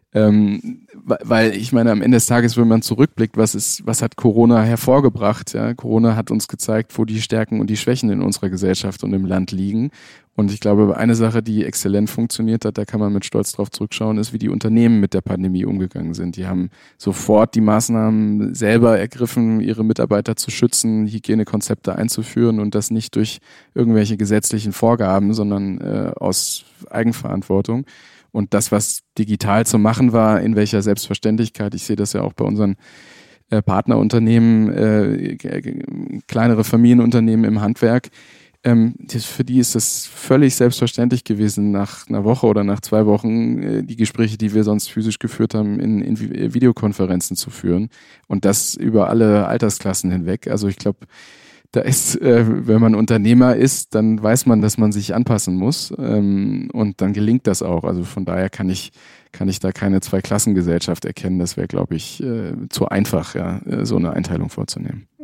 Ähm, weil ich meine, am Ende des Tages, wenn man zurückblickt, was ist, was hat Corona hervorgebracht? Ja? Corona hat uns gezeigt, wo die Stärken und die Schwächen in unserer Gesellschaft und im Land liegen. Und ich glaube, eine Sache, die exzellent funktioniert hat, da kann man mit Stolz drauf zurückschauen, ist, wie die Unternehmen mit der Pandemie umgegangen sind. Die haben sofort die Maßnahmen selber ergriffen, ihre Mitarbeiter zu schützen, Hygienekonzepte einzuführen und das nicht durch irgendwelche gesetzlichen Vorgaben, sondern äh, aus Eigenverantwortung. Und das, was digital zu machen war, in welcher Selbstverständlichkeit, ich sehe das ja auch bei unseren äh, Partnerunternehmen, äh, kleinere Familienunternehmen im Handwerk, ähm, das, für die ist es völlig selbstverständlich gewesen, nach einer Woche oder nach zwei Wochen äh, die Gespräche, die wir sonst physisch geführt haben, in, in Videokonferenzen zu führen. Und das über alle Altersklassen hinweg. Also ich glaube, da ist, äh, wenn man Unternehmer ist, dann weiß man, dass man sich anpassen muss ähm, und dann gelingt das auch. Also von daher kann ich kann ich da keine Zweiklassengesellschaft erkennen. Das wäre, glaube ich, äh, zu einfach, ja, so eine Einteilung vorzunehmen.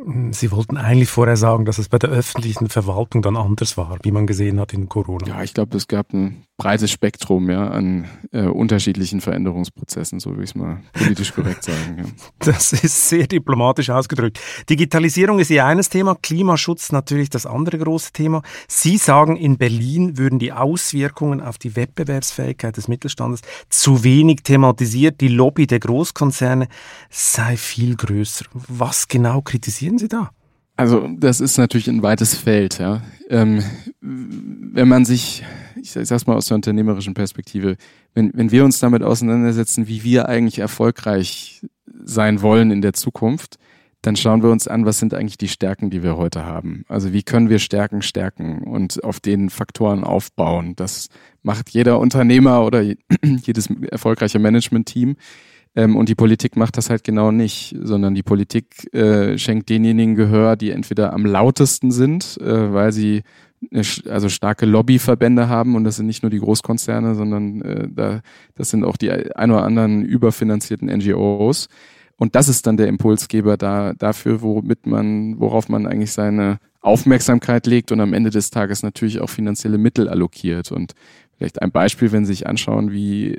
Sie wollten eigentlich vorher sagen, dass es bei der öffentlichen Verwaltung dann anders war, wie man gesehen hat in Corona. Ja, ich glaube, es gab ein breites Spektrum ja, an äh, unterschiedlichen Veränderungsprozessen, so will ich es mal politisch korrekt sagen. Ja. Das ist sehr diplomatisch ausgedrückt. Digitalisierung ist ja eines Thema, Klimaschutz natürlich das andere große Thema. Sie sagen, in Berlin würden die Auswirkungen auf die Wettbewerbsfähigkeit des Mittelstandes zu wenig thematisiert. Die Lobby der Großkonzerne sei viel größer. Was genau kritisieren Sie da? Also das ist natürlich ein weites Feld. Ja. Ähm, wenn man sich, ich sag's mal aus der unternehmerischen Perspektive, wenn, wenn wir uns damit auseinandersetzen, wie wir eigentlich erfolgreich sein wollen in der Zukunft, dann schauen wir uns an, was sind eigentlich die Stärken, die wir heute haben. Also wie können wir Stärken stärken und auf den Faktoren aufbauen. Das macht jeder Unternehmer oder jedes erfolgreiche Management-Team. Ähm, und die Politik macht das halt genau nicht, sondern die Politik äh, schenkt denjenigen Gehör, die entweder am lautesten sind, äh, weil sie eine, also starke Lobbyverbände haben, und das sind nicht nur die Großkonzerne, sondern äh, da, das sind auch die ein oder anderen überfinanzierten N G Os. Und das ist dann der Impulsgeber da, dafür, womit man, worauf man eigentlich seine Aufmerksamkeit legt und am Ende des Tages natürlich auch finanzielle Mittel allokiert. Und vielleicht ein Beispiel, wenn Sie sich anschauen, wie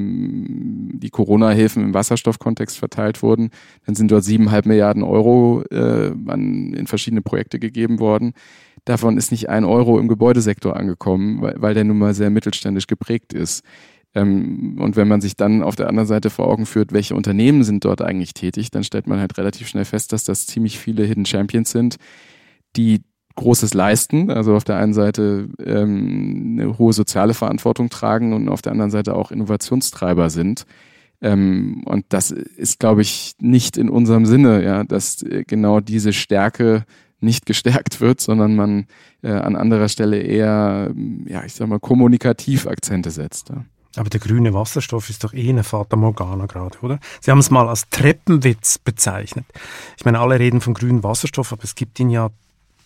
ähm, die Corona-Hilfen im Wasserstoffkontext verteilt wurden, dann sind dort siebeneinhalb Milliarden Euro äh, an, in verschiedene Projekte gegeben worden. Davon ist nicht ein Euro im Gebäudesektor angekommen, weil, weil der nun mal sehr mittelständisch geprägt ist. Ähm, und wenn man sich dann auf der anderen Seite vor Augen führt, welche Unternehmen sind dort eigentlich tätig, dann stellt man halt relativ schnell fest, dass das ziemlich viele Hidden Champions sind, die Großes leisten, also auf der einen Seite ähm, eine hohe soziale Verantwortung tragen und auf der anderen Seite auch Innovationstreiber sind. Ähm, und das ist, glaube ich, nicht in unserem Sinne, ja, dass äh, genau diese Stärke nicht gestärkt wird, sondern man äh, an anderer Stelle eher, ja, ich sag mal, kommunikativ Akzente setzt. Ja. Aber der grüne Wasserstoff ist doch eh eine Fata Morgana gerade, oder? Sie haben es mal als Treppenwitz bezeichnet. Ich meine, alle reden von grünem Wasserstoff, aber es gibt ihn ja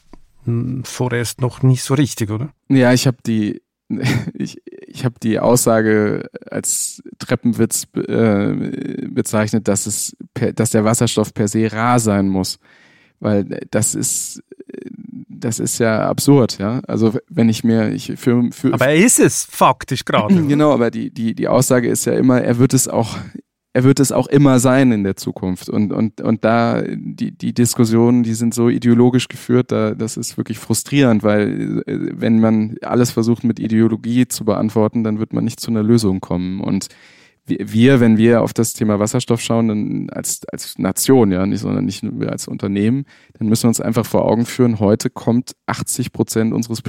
vorerst noch nicht so richtig, oder? Ja, ich habe die ich, ich habe die Aussage als Treppenwitz äh, bezeichnet, dass es per, dass der Wasserstoff per se rar sein muss, weil das ist das ist ja absurd, ja. Also wenn ich mir ich für, für aber er ist es faktisch gerade. Genau, aber die die die Aussage ist ja immer, er wird es auch Er wird es auch immer sein in der Zukunft. Und, und, und da, die, die Diskussionen, die sind so ideologisch geführt, da, das ist wirklich frustrierend, weil wenn man alles versucht mit Ideologie zu beantworten, dann wird man nicht zu einer Lösung kommen. Und wir, wenn wir auf das Thema Wasserstoff schauen, dann als, als Nation, ja, nicht, sondern nicht nur als Unternehmen, dann müssen wir uns einfach vor Augen führen, heute kommt achtzig Prozent unseres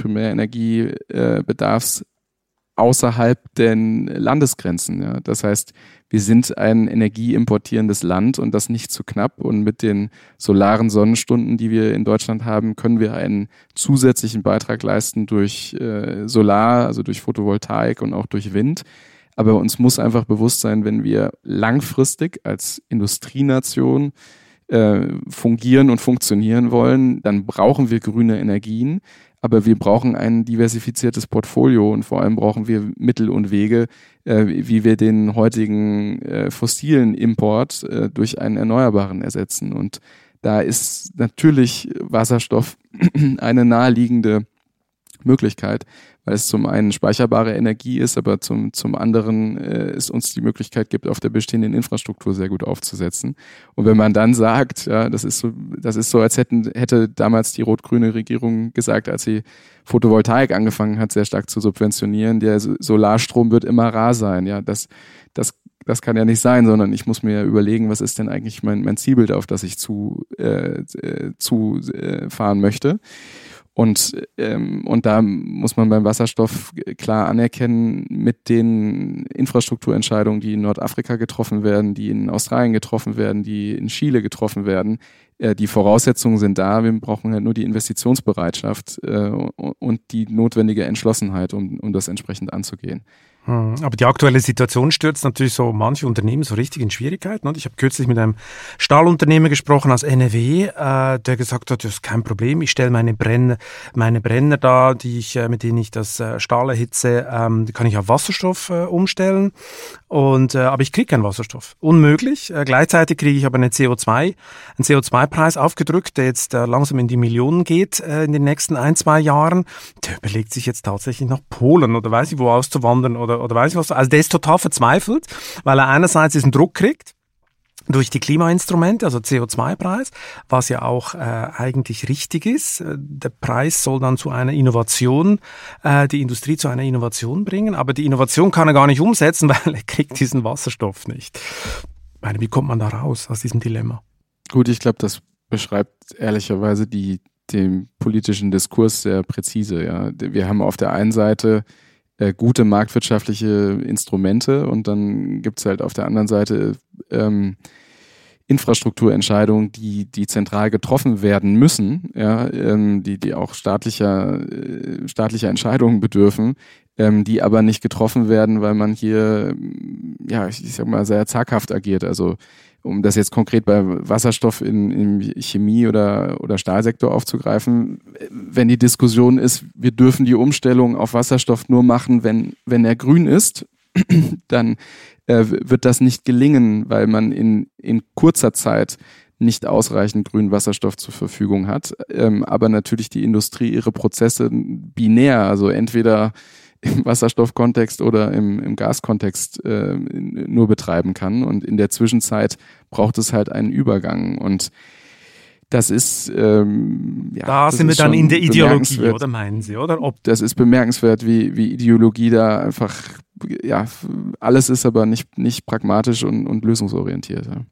Primärenergiebedarfs außerhalb der Landesgrenzen. Ja. Das heißt, wir sind ein energieimportierendes Land und das nicht zu knapp. Und mit den solaren Sonnenstunden, die wir in Deutschland haben, können wir einen zusätzlichen Beitrag leisten durch äh, Solar, also durch Photovoltaik und auch durch Wind. Aber uns muss einfach bewusst sein, wenn wir langfristig als Industrienation äh, fungieren und funktionieren wollen, dann brauchen wir grüne Energien. Aber wir brauchen ein diversifiziertes Portfolio und vor allem brauchen wir Mittel und Wege, äh, wie wir den heutigen äh, fossilen Import äh, durch einen erneuerbaren ersetzen. Und da ist natürlich Wasserstoff eine naheliegende Möglichkeit, weil es zum einen speicherbare Energie ist, aber zum, zum anderen äh, es uns die Möglichkeit gibt, auf der bestehenden Infrastruktur sehr gut aufzusetzen. Und wenn man dann sagt, ja, das ist so, das ist so, als hätten, hätte damals die rot-grüne Regierung gesagt, als sie Photovoltaik angefangen hat, sehr stark zu subventionieren, der Solarstrom wird immer rar sein. Ja, das, das, das kann ja nicht sein, sondern ich muss mir überlegen, was ist denn eigentlich mein, mein Zielbild, auf das ich zu, äh, zu äh, fahren möchte. Und, ähm, und da muss man beim Wasserstoff klar anerkennen, mit den Infrastrukturentscheidungen, die in Nordafrika getroffen werden, die in Australien getroffen werden, die in Chile getroffen werden, äh, die Voraussetzungen sind da. Wir brauchen halt nur die Investitionsbereitschaft äh, und die notwendige Entschlossenheit, um, um das entsprechend anzugehen. Aber die aktuelle Situation stürzt natürlich so manche Unternehmen so richtig in Schwierigkeiten. Und ich habe kürzlich mit einem Stahlunternehmer gesprochen aus N R W, äh, der gesagt hat, das ist kein Problem, ich stelle meine Brenner, meine Brenner da, die ich, äh, mit denen ich das äh, Stahl erhitze, ähm, die kann ich auf Wasserstoff äh, umstellen. Und, äh, aber ich kriege keinen Wasserstoff. Unmöglich. Äh, gleichzeitig kriege ich aber eine C O zwei, einen C O zwei Preis aufgedrückt, der jetzt äh, langsam in die Millionen geht äh, in den nächsten ein, zwei Jahren. Der überlegt sich jetzt tatsächlich nach Polen oder weiß ich wo auszuwandern oder, oder weiß ich was. Also der ist total verzweifelt, weil er einerseits diesen Druck kriegt durch die Klimainstrumente, also C O zwei Preis, was ja auch äh, eigentlich richtig ist. Der Preis soll dann zu einer Innovation, äh, die Industrie zu einer Innovation bringen, aber die Innovation kann er gar nicht umsetzen, weil er kriegt diesen Wasserstoff nicht. Ich meine, wie kommt man da raus aus diesem Dilemma? Gut, ich glaube, das beschreibt ehrlicherweise die, den politischen Diskurs sehr präzise. Ja. Wir haben auf der einen Seite äh, gute marktwirtschaftliche Instrumente und dann gibt's halt auf der anderen Seite ähm, Infrastrukturentscheidungen, die, die zentral getroffen werden müssen, ja, ähm, die, die auch staatlicher, äh, staatlicher Entscheidungen bedürfen, ähm, die aber nicht getroffen werden, weil man hier, ja, ich, ich sag mal, sehr zaghaft agiert. Also, um das jetzt konkret bei Wasserstoff in, im Chemie- oder, oder Stahlsektor aufzugreifen, wenn die Diskussion ist, wir dürfen die Umstellung auf Wasserstoff nur machen, wenn, wenn er grün ist, dann äh, wird das nicht gelingen, weil man in, in kurzer Zeit nicht ausreichend grünen Wasserstoff zur Verfügung hat. Ähm, aber natürlich die Industrie ihre Prozesse binär, also entweder im Wasserstoffkontext oder im, im Gaskontext äh, nur betreiben kann. Und in der Zwischenzeit braucht es halt einen Übergang. Und das ist ähm, ja, da das sind wir ist dann in der Ideologie, bemerkenswert. oder meinen Sie, oder? Ob das ist bemerkenswert, wie, wie Ideologie da einfach, ja, alles ist aber nicht, nicht pragmatisch und, und lösungsorientiert. Ja.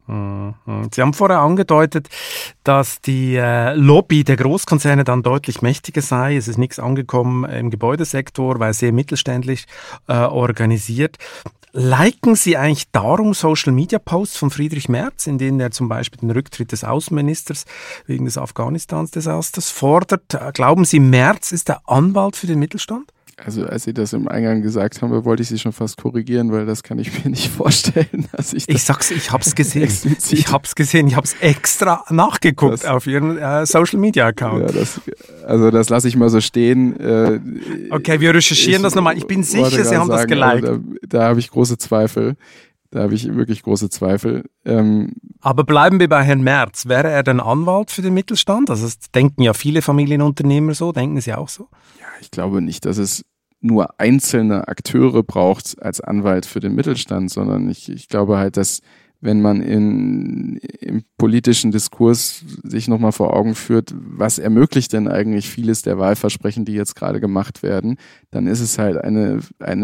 Sie haben vorher angedeutet, dass die äh, Lobby der Großkonzerne dann deutlich mächtiger sei. Es ist nichts angekommen im Gebäudesektor, weil sehr mittelständlich äh, organisiert. Liken Sie eigentlich darum Social-Media-Posts von Friedrich Merz, in denen er zum Beispiel den Rücktritt des Außenministers wegen des Afghanistan-Desasters fordert? Glauben Sie, Merz ist der Anwalt für den Mittelstand? Also als Sie das im Eingang gesagt haben, wollte ich Sie schon fast korrigieren, weil das kann ich mir nicht vorstellen. Dass ich, ich sag's, ich hab's gesehen. Ich hab's gesehen. Ich hab's extra nachgeguckt das, auf Ihrem äh, Social-Media-Account. Ja, das, also das lasse ich mal so stehen. Äh, okay, wir recherchieren ich, das nochmal. Ich bin sicher, Sie haben sagen, das geliked. Also da da habe ich große Zweifel. Da habe ich wirklich große Zweifel. Ähm, Aber bleiben wir bei Herrn Merz. Wäre er denn Anwalt für den Mittelstand? Also das denken ja viele Familienunternehmer so. Denken Sie auch so? Ja, ich glaube nicht, dass es nur einzelne Akteure braucht als Anwalt für den Mittelstand, sondern ich, ich glaube halt, dass wenn man in, im politischen Diskurs sich nochmal vor Augen führt, was ermöglicht denn eigentlich vieles der Wahlversprechen, die jetzt gerade gemacht werden, dann ist es halt eine,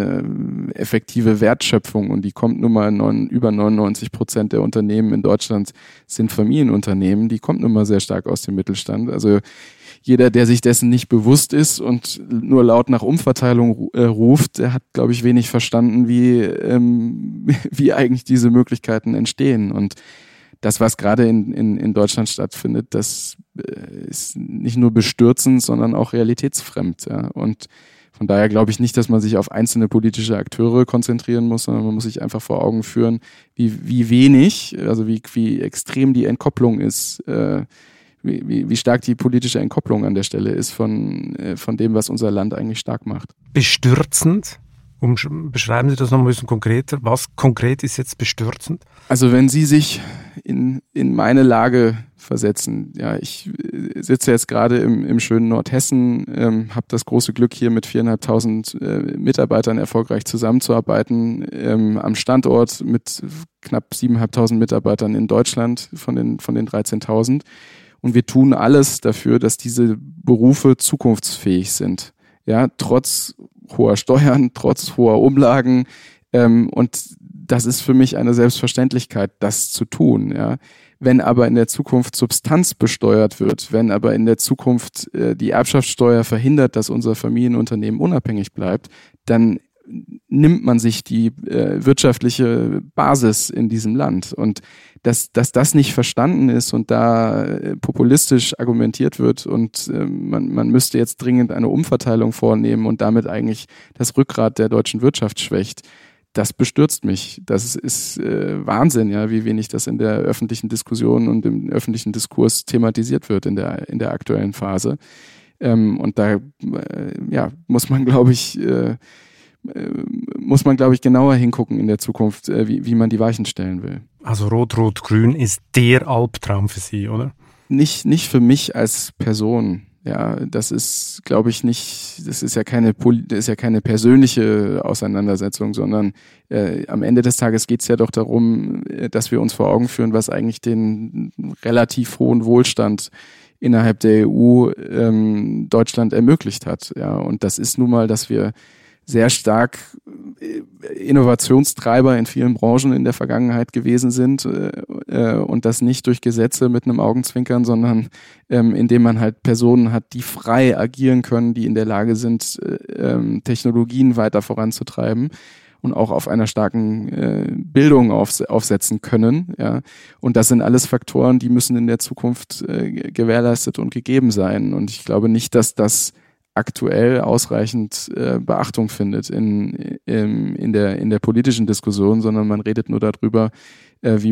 eine effektive Wertschöpfung und die kommt nun mal neun, über neunundneunzig Prozent der Unternehmen in Deutschland sind Familienunternehmen, die kommt nun mal sehr stark aus dem Mittelstand. Also jeder, der sich dessen nicht bewusst ist und nur laut nach Umverteilung äh, ruft, der hat, glaube ich, wenig verstanden, wie, ähm, wie eigentlich diese Möglichkeiten entstehen. Und das, was gerade in, in, in Deutschland stattfindet, das äh, ist nicht nur bestürzend, sondern auch realitätsfremd. Ja. Und von daher glaube ich nicht, dass man sich auf einzelne politische Akteure konzentrieren muss, sondern man muss sich einfach vor Augen führen, wie, wie wenig, also wie, wie extrem die Entkopplung ist, äh, Wie, wie, wie stark die politische Entkopplung an der Stelle ist von, von dem, was unser Land eigentlich stark macht. Bestürzend? Um, beschreiben Sie das noch ein bisschen konkreter. Was konkret ist jetzt bestürzend? Also wenn Sie sich in, in meine Lage versetzen, ja, ich sitze jetzt gerade im, im schönen Nordhessen, ähm, habe das große Glück, hier mit viertausendfünfhundert äh, Mitarbeitern erfolgreich zusammenzuarbeiten, ähm, am Standort mit knapp siebentausendfünfhundert Mitarbeitern in Deutschland von den, von den dreizehntausend. Und wir tun alles dafür, dass diese Berufe zukunftsfähig sind. Ja, trotz hoher Steuern, trotz hoher Umlagen. Ähm, und das ist für mich eine Selbstverständlichkeit, das zu tun. Ja. Wenn aber in der Zukunft Substanz besteuert wird, wenn aber in der Zukunft äh, die Erbschaftssteuer verhindert, dass unser Familienunternehmen unabhängig bleibt, dann nimmt man sich die äh, wirtschaftliche Basis in diesem Land. Und dass, dass das nicht verstanden ist und da äh, populistisch argumentiert wird und äh, man, man müsste jetzt dringend eine Umverteilung vornehmen und damit eigentlich das Rückgrat der deutschen Wirtschaft schwächt, das bestürzt mich. Das ist äh, Wahnsinn, ja, wie wenig das in der öffentlichen Diskussion und im öffentlichen Diskurs thematisiert wird in der, in der aktuellen Phase. Ähm, und da äh, ja, muss man, glaube ich, äh, äh, muss man, glaube ich, genauer hingucken in der Zukunft, äh, wie, wie man die Weichen stellen will. Also Rot-Rot-Grün ist der Albtraum für Sie, oder? Nicht, nicht für mich als Person. Ja, das ist, glaube ich, nicht, das ist ja keine, das ist ja keine persönliche Auseinandersetzung, sondern äh, am Ende des Tages geht es ja doch darum, dass wir uns vor Augen führen, was eigentlich den relativ hohen Wohlstand innerhalb der E U ähm, Deutschland ermöglicht hat. Ja, und das ist nun mal, dass wir sehr stark Innovationstreiber in vielen Branchen in der Vergangenheit gewesen sind äh, und das nicht durch Gesetze mit einem Augenzwinkern, sondern ähm, indem man halt Personen hat, die frei agieren können, die in der Lage sind, äh, Technologien weiter voranzutreiben und auch auf einer starken äh, Bildung aufs- aufsetzen können. Ja. Und das sind alles Faktoren, die müssen in der Zukunft äh, gewährleistet und gegeben sein. Und ich glaube nicht, dass das aktuell ausreichend äh, Beachtung findet in, in, in, der, in der politischen Diskussion, sondern man redet nur darüber, äh, wie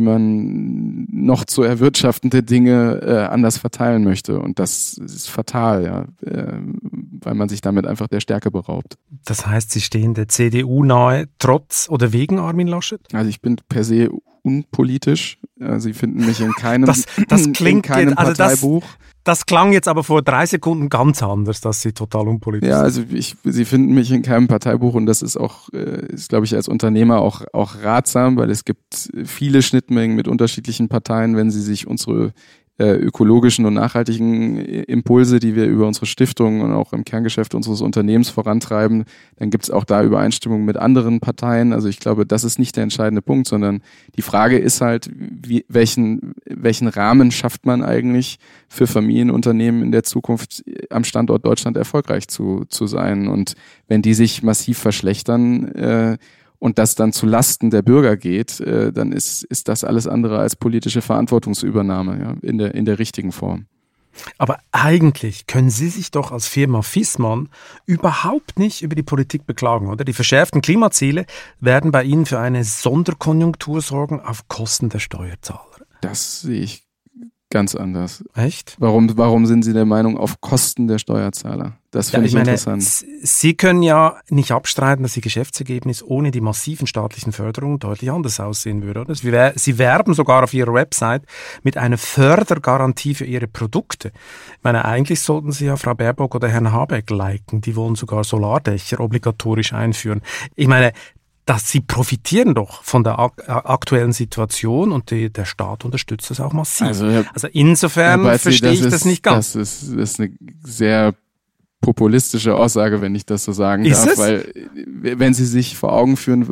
man noch zu erwirtschaftende Dinge äh, anders verteilen möchte. Und das ist fatal, ja, äh, weil man sich damit einfach der Stärke beraubt. Das heißt, Sie stehen der C D U nahe, trotz oder wegen Armin Laschet? Also ich bin per se unpolitisch. Sie finden mich in keinem, das, das klingt in keinem jetzt, also Parteibuch. Das, das klang jetzt aber vor drei Sekunden ganz anders, dass Sie total unpolitisch ja, sind. also ich, Sie finden mich in keinem Parteibuch und das ist auch, ist glaube ich als Unternehmer auch, auch ratsam, weil es gibt viele Schnittmengen mit unterschiedlichen Parteien, wenn Sie sich unsere ökologischen und nachhaltigen Impulse, die wir über unsere Stiftung und auch im Kerngeschäft unseres Unternehmens vorantreiben, dann gibt es auch da Übereinstimmung mit anderen Parteien. Also ich glaube, das ist nicht der entscheidende Punkt, sondern die Frage ist halt, wie, welchen, welchen Rahmen schafft man eigentlich für Familienunternehmen in der Zukunft am Standort Deutschland erfolgreich zu, zu sein. Und wenn die sich massiv verschlechtern, äh, und das dann zu Lasten der Bürger geht, äh, dann ist, ist das alles andere als politische Verantwortungsübernahme, ja, in der, in der richtigen Form. Aber eigentlich können Sie sich doch als Firma Viessmann überhaupt nicht über die Politik beklagen, oder? Die verschärften Klimaziele werden bei Ihnen für eine Sonderkonjunktur sorgen auf Kosten der Steuerzahler. Das sehe ich ganz anders. Echt? Warum, warum sind Sie der Meinung, auf Kosten der Steuerzahler? Das finde ja, ich, ich meine, interessant. Sie können ja nicht abstreiten, dass Ihr Geschäftsergebnis ohne die massiven staatlichen Förderungen deutlich anders aussehen würde. Oder? Sie werben sogar auf Ihrer Website mit einer Fördergarantie für Ihre Produkte. Ich meine, eigentlich sollten Sie ja Frau Baerbock oder Herrn Habeck liken. Die wollen sogar Solardächer obligatorisch einführen. Ich meine, dass sie profitieren doch von der ak- aktuellen Situation und die, der Staat unterstützt das auch massiv. Also, Herr, also insofern Herr Balzli, verstehe ich das, das ist, nicht ganz. Das ist, das ist eine sehr populistische Aussage, wenn ich das so sagen ist darf, es? Weil wenn Sie sich vor Augen führen,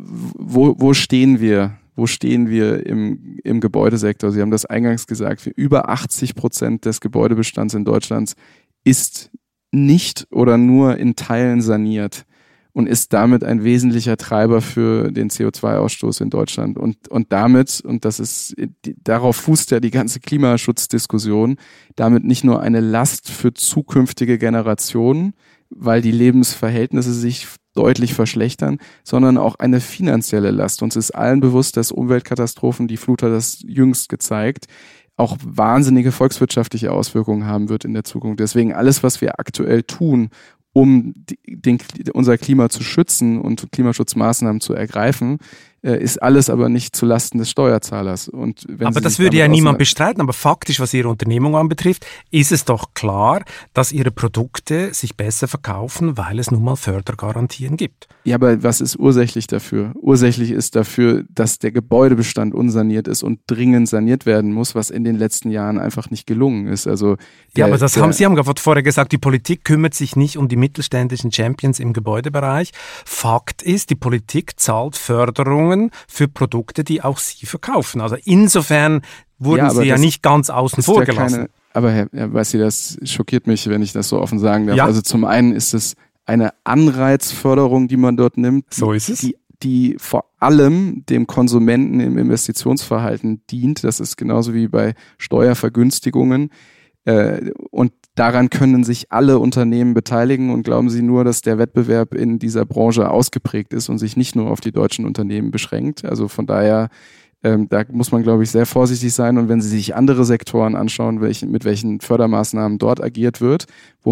wo, wo stehen wir? Wo stehen wir im, im Gebäudesektor? Sie haben das eingangs gesagt, für über achtzig Prozent des Gebäudebestands in Deutschland ist nicht oder nur in Teilen saniert. Und ist damit ein wesentlicher Treiber für den C O zwei Ausstoß in Deutschland. Und, und damit, und das ist, darauf fußt ja die ganze Klimaschutzdiskussion, damit nicht nur eine Last für zukünftige Generationen, weil die Lebensverhältnisse sich deutlich verschlechtern, sondern auch eine finanzielle Last. Uns ist allen bewusst, dass Umweltkatastrophen, die Flut hat das jüngst gezeigt, auch wahnsinnige volkswirtschaftliche Auswirkungen haben wird in der Zukunft. Deswegen alles, was wir aktuell tun, um den, unser Klima zu schützen und Klimaschutzmaßnahmen zu ergreifen, äh, ist alles aber nicht zulasten des Steuerzahlers. Und wenn aber Sie das würde ja niemand bestreiten. Aber faktisch, was Ihre Unternehmung anbetrifft, ist es doch klar, dass Ihre Produkte sich besser verkaufen, weil es nun mal Fördergarantien gibt. Ja, aber was ist ursächlich dafür? Ursächlich ist dafür, dass der Gebäudebestand unsaniert ist und dringend saniert werden muss, was in den letzten Jahren einfach nicht gelungen ist. Also der, ja, aber das der, haben Sie haben gerade vorher gesagt, die Politik kümmert sich nicht um die mittelständischen Champions im Gebäudebereich. Fakt ist, die Politik zahlt Förderungen für Produkte, die auch Sie verkaufen. Also insofern wurden ja, Sie ja nicht ganz außen vor ja gelassen. Keine, aber Herr, Herr Balzli, das schockiert mich, wenn ich das so offen sagen darf. Ja. Also zum einen ist es eine Anreizförderung, die man dort nimmt, so ist es. Die, die vor allem dem Konsumenten im Investitionsverhalten dient. Das ist genauso wie bei Steuervergünstigungen. Äh, und daran können sich alle Unternehmen beteiligen und glauben Sie nur, dass der Wettbewerb in dieser Branche ausgeprägt ist und sich nicht nur auf die deutschen Unternehmen beschränkt. Also von daher, ähm, da muss man, glaube ich, sehr vorsichtig sein. Und wenn Sie sich andere Sektoren anschauen, welchen, mit welchen Fördermaßnahmen dort agiert wird, wo man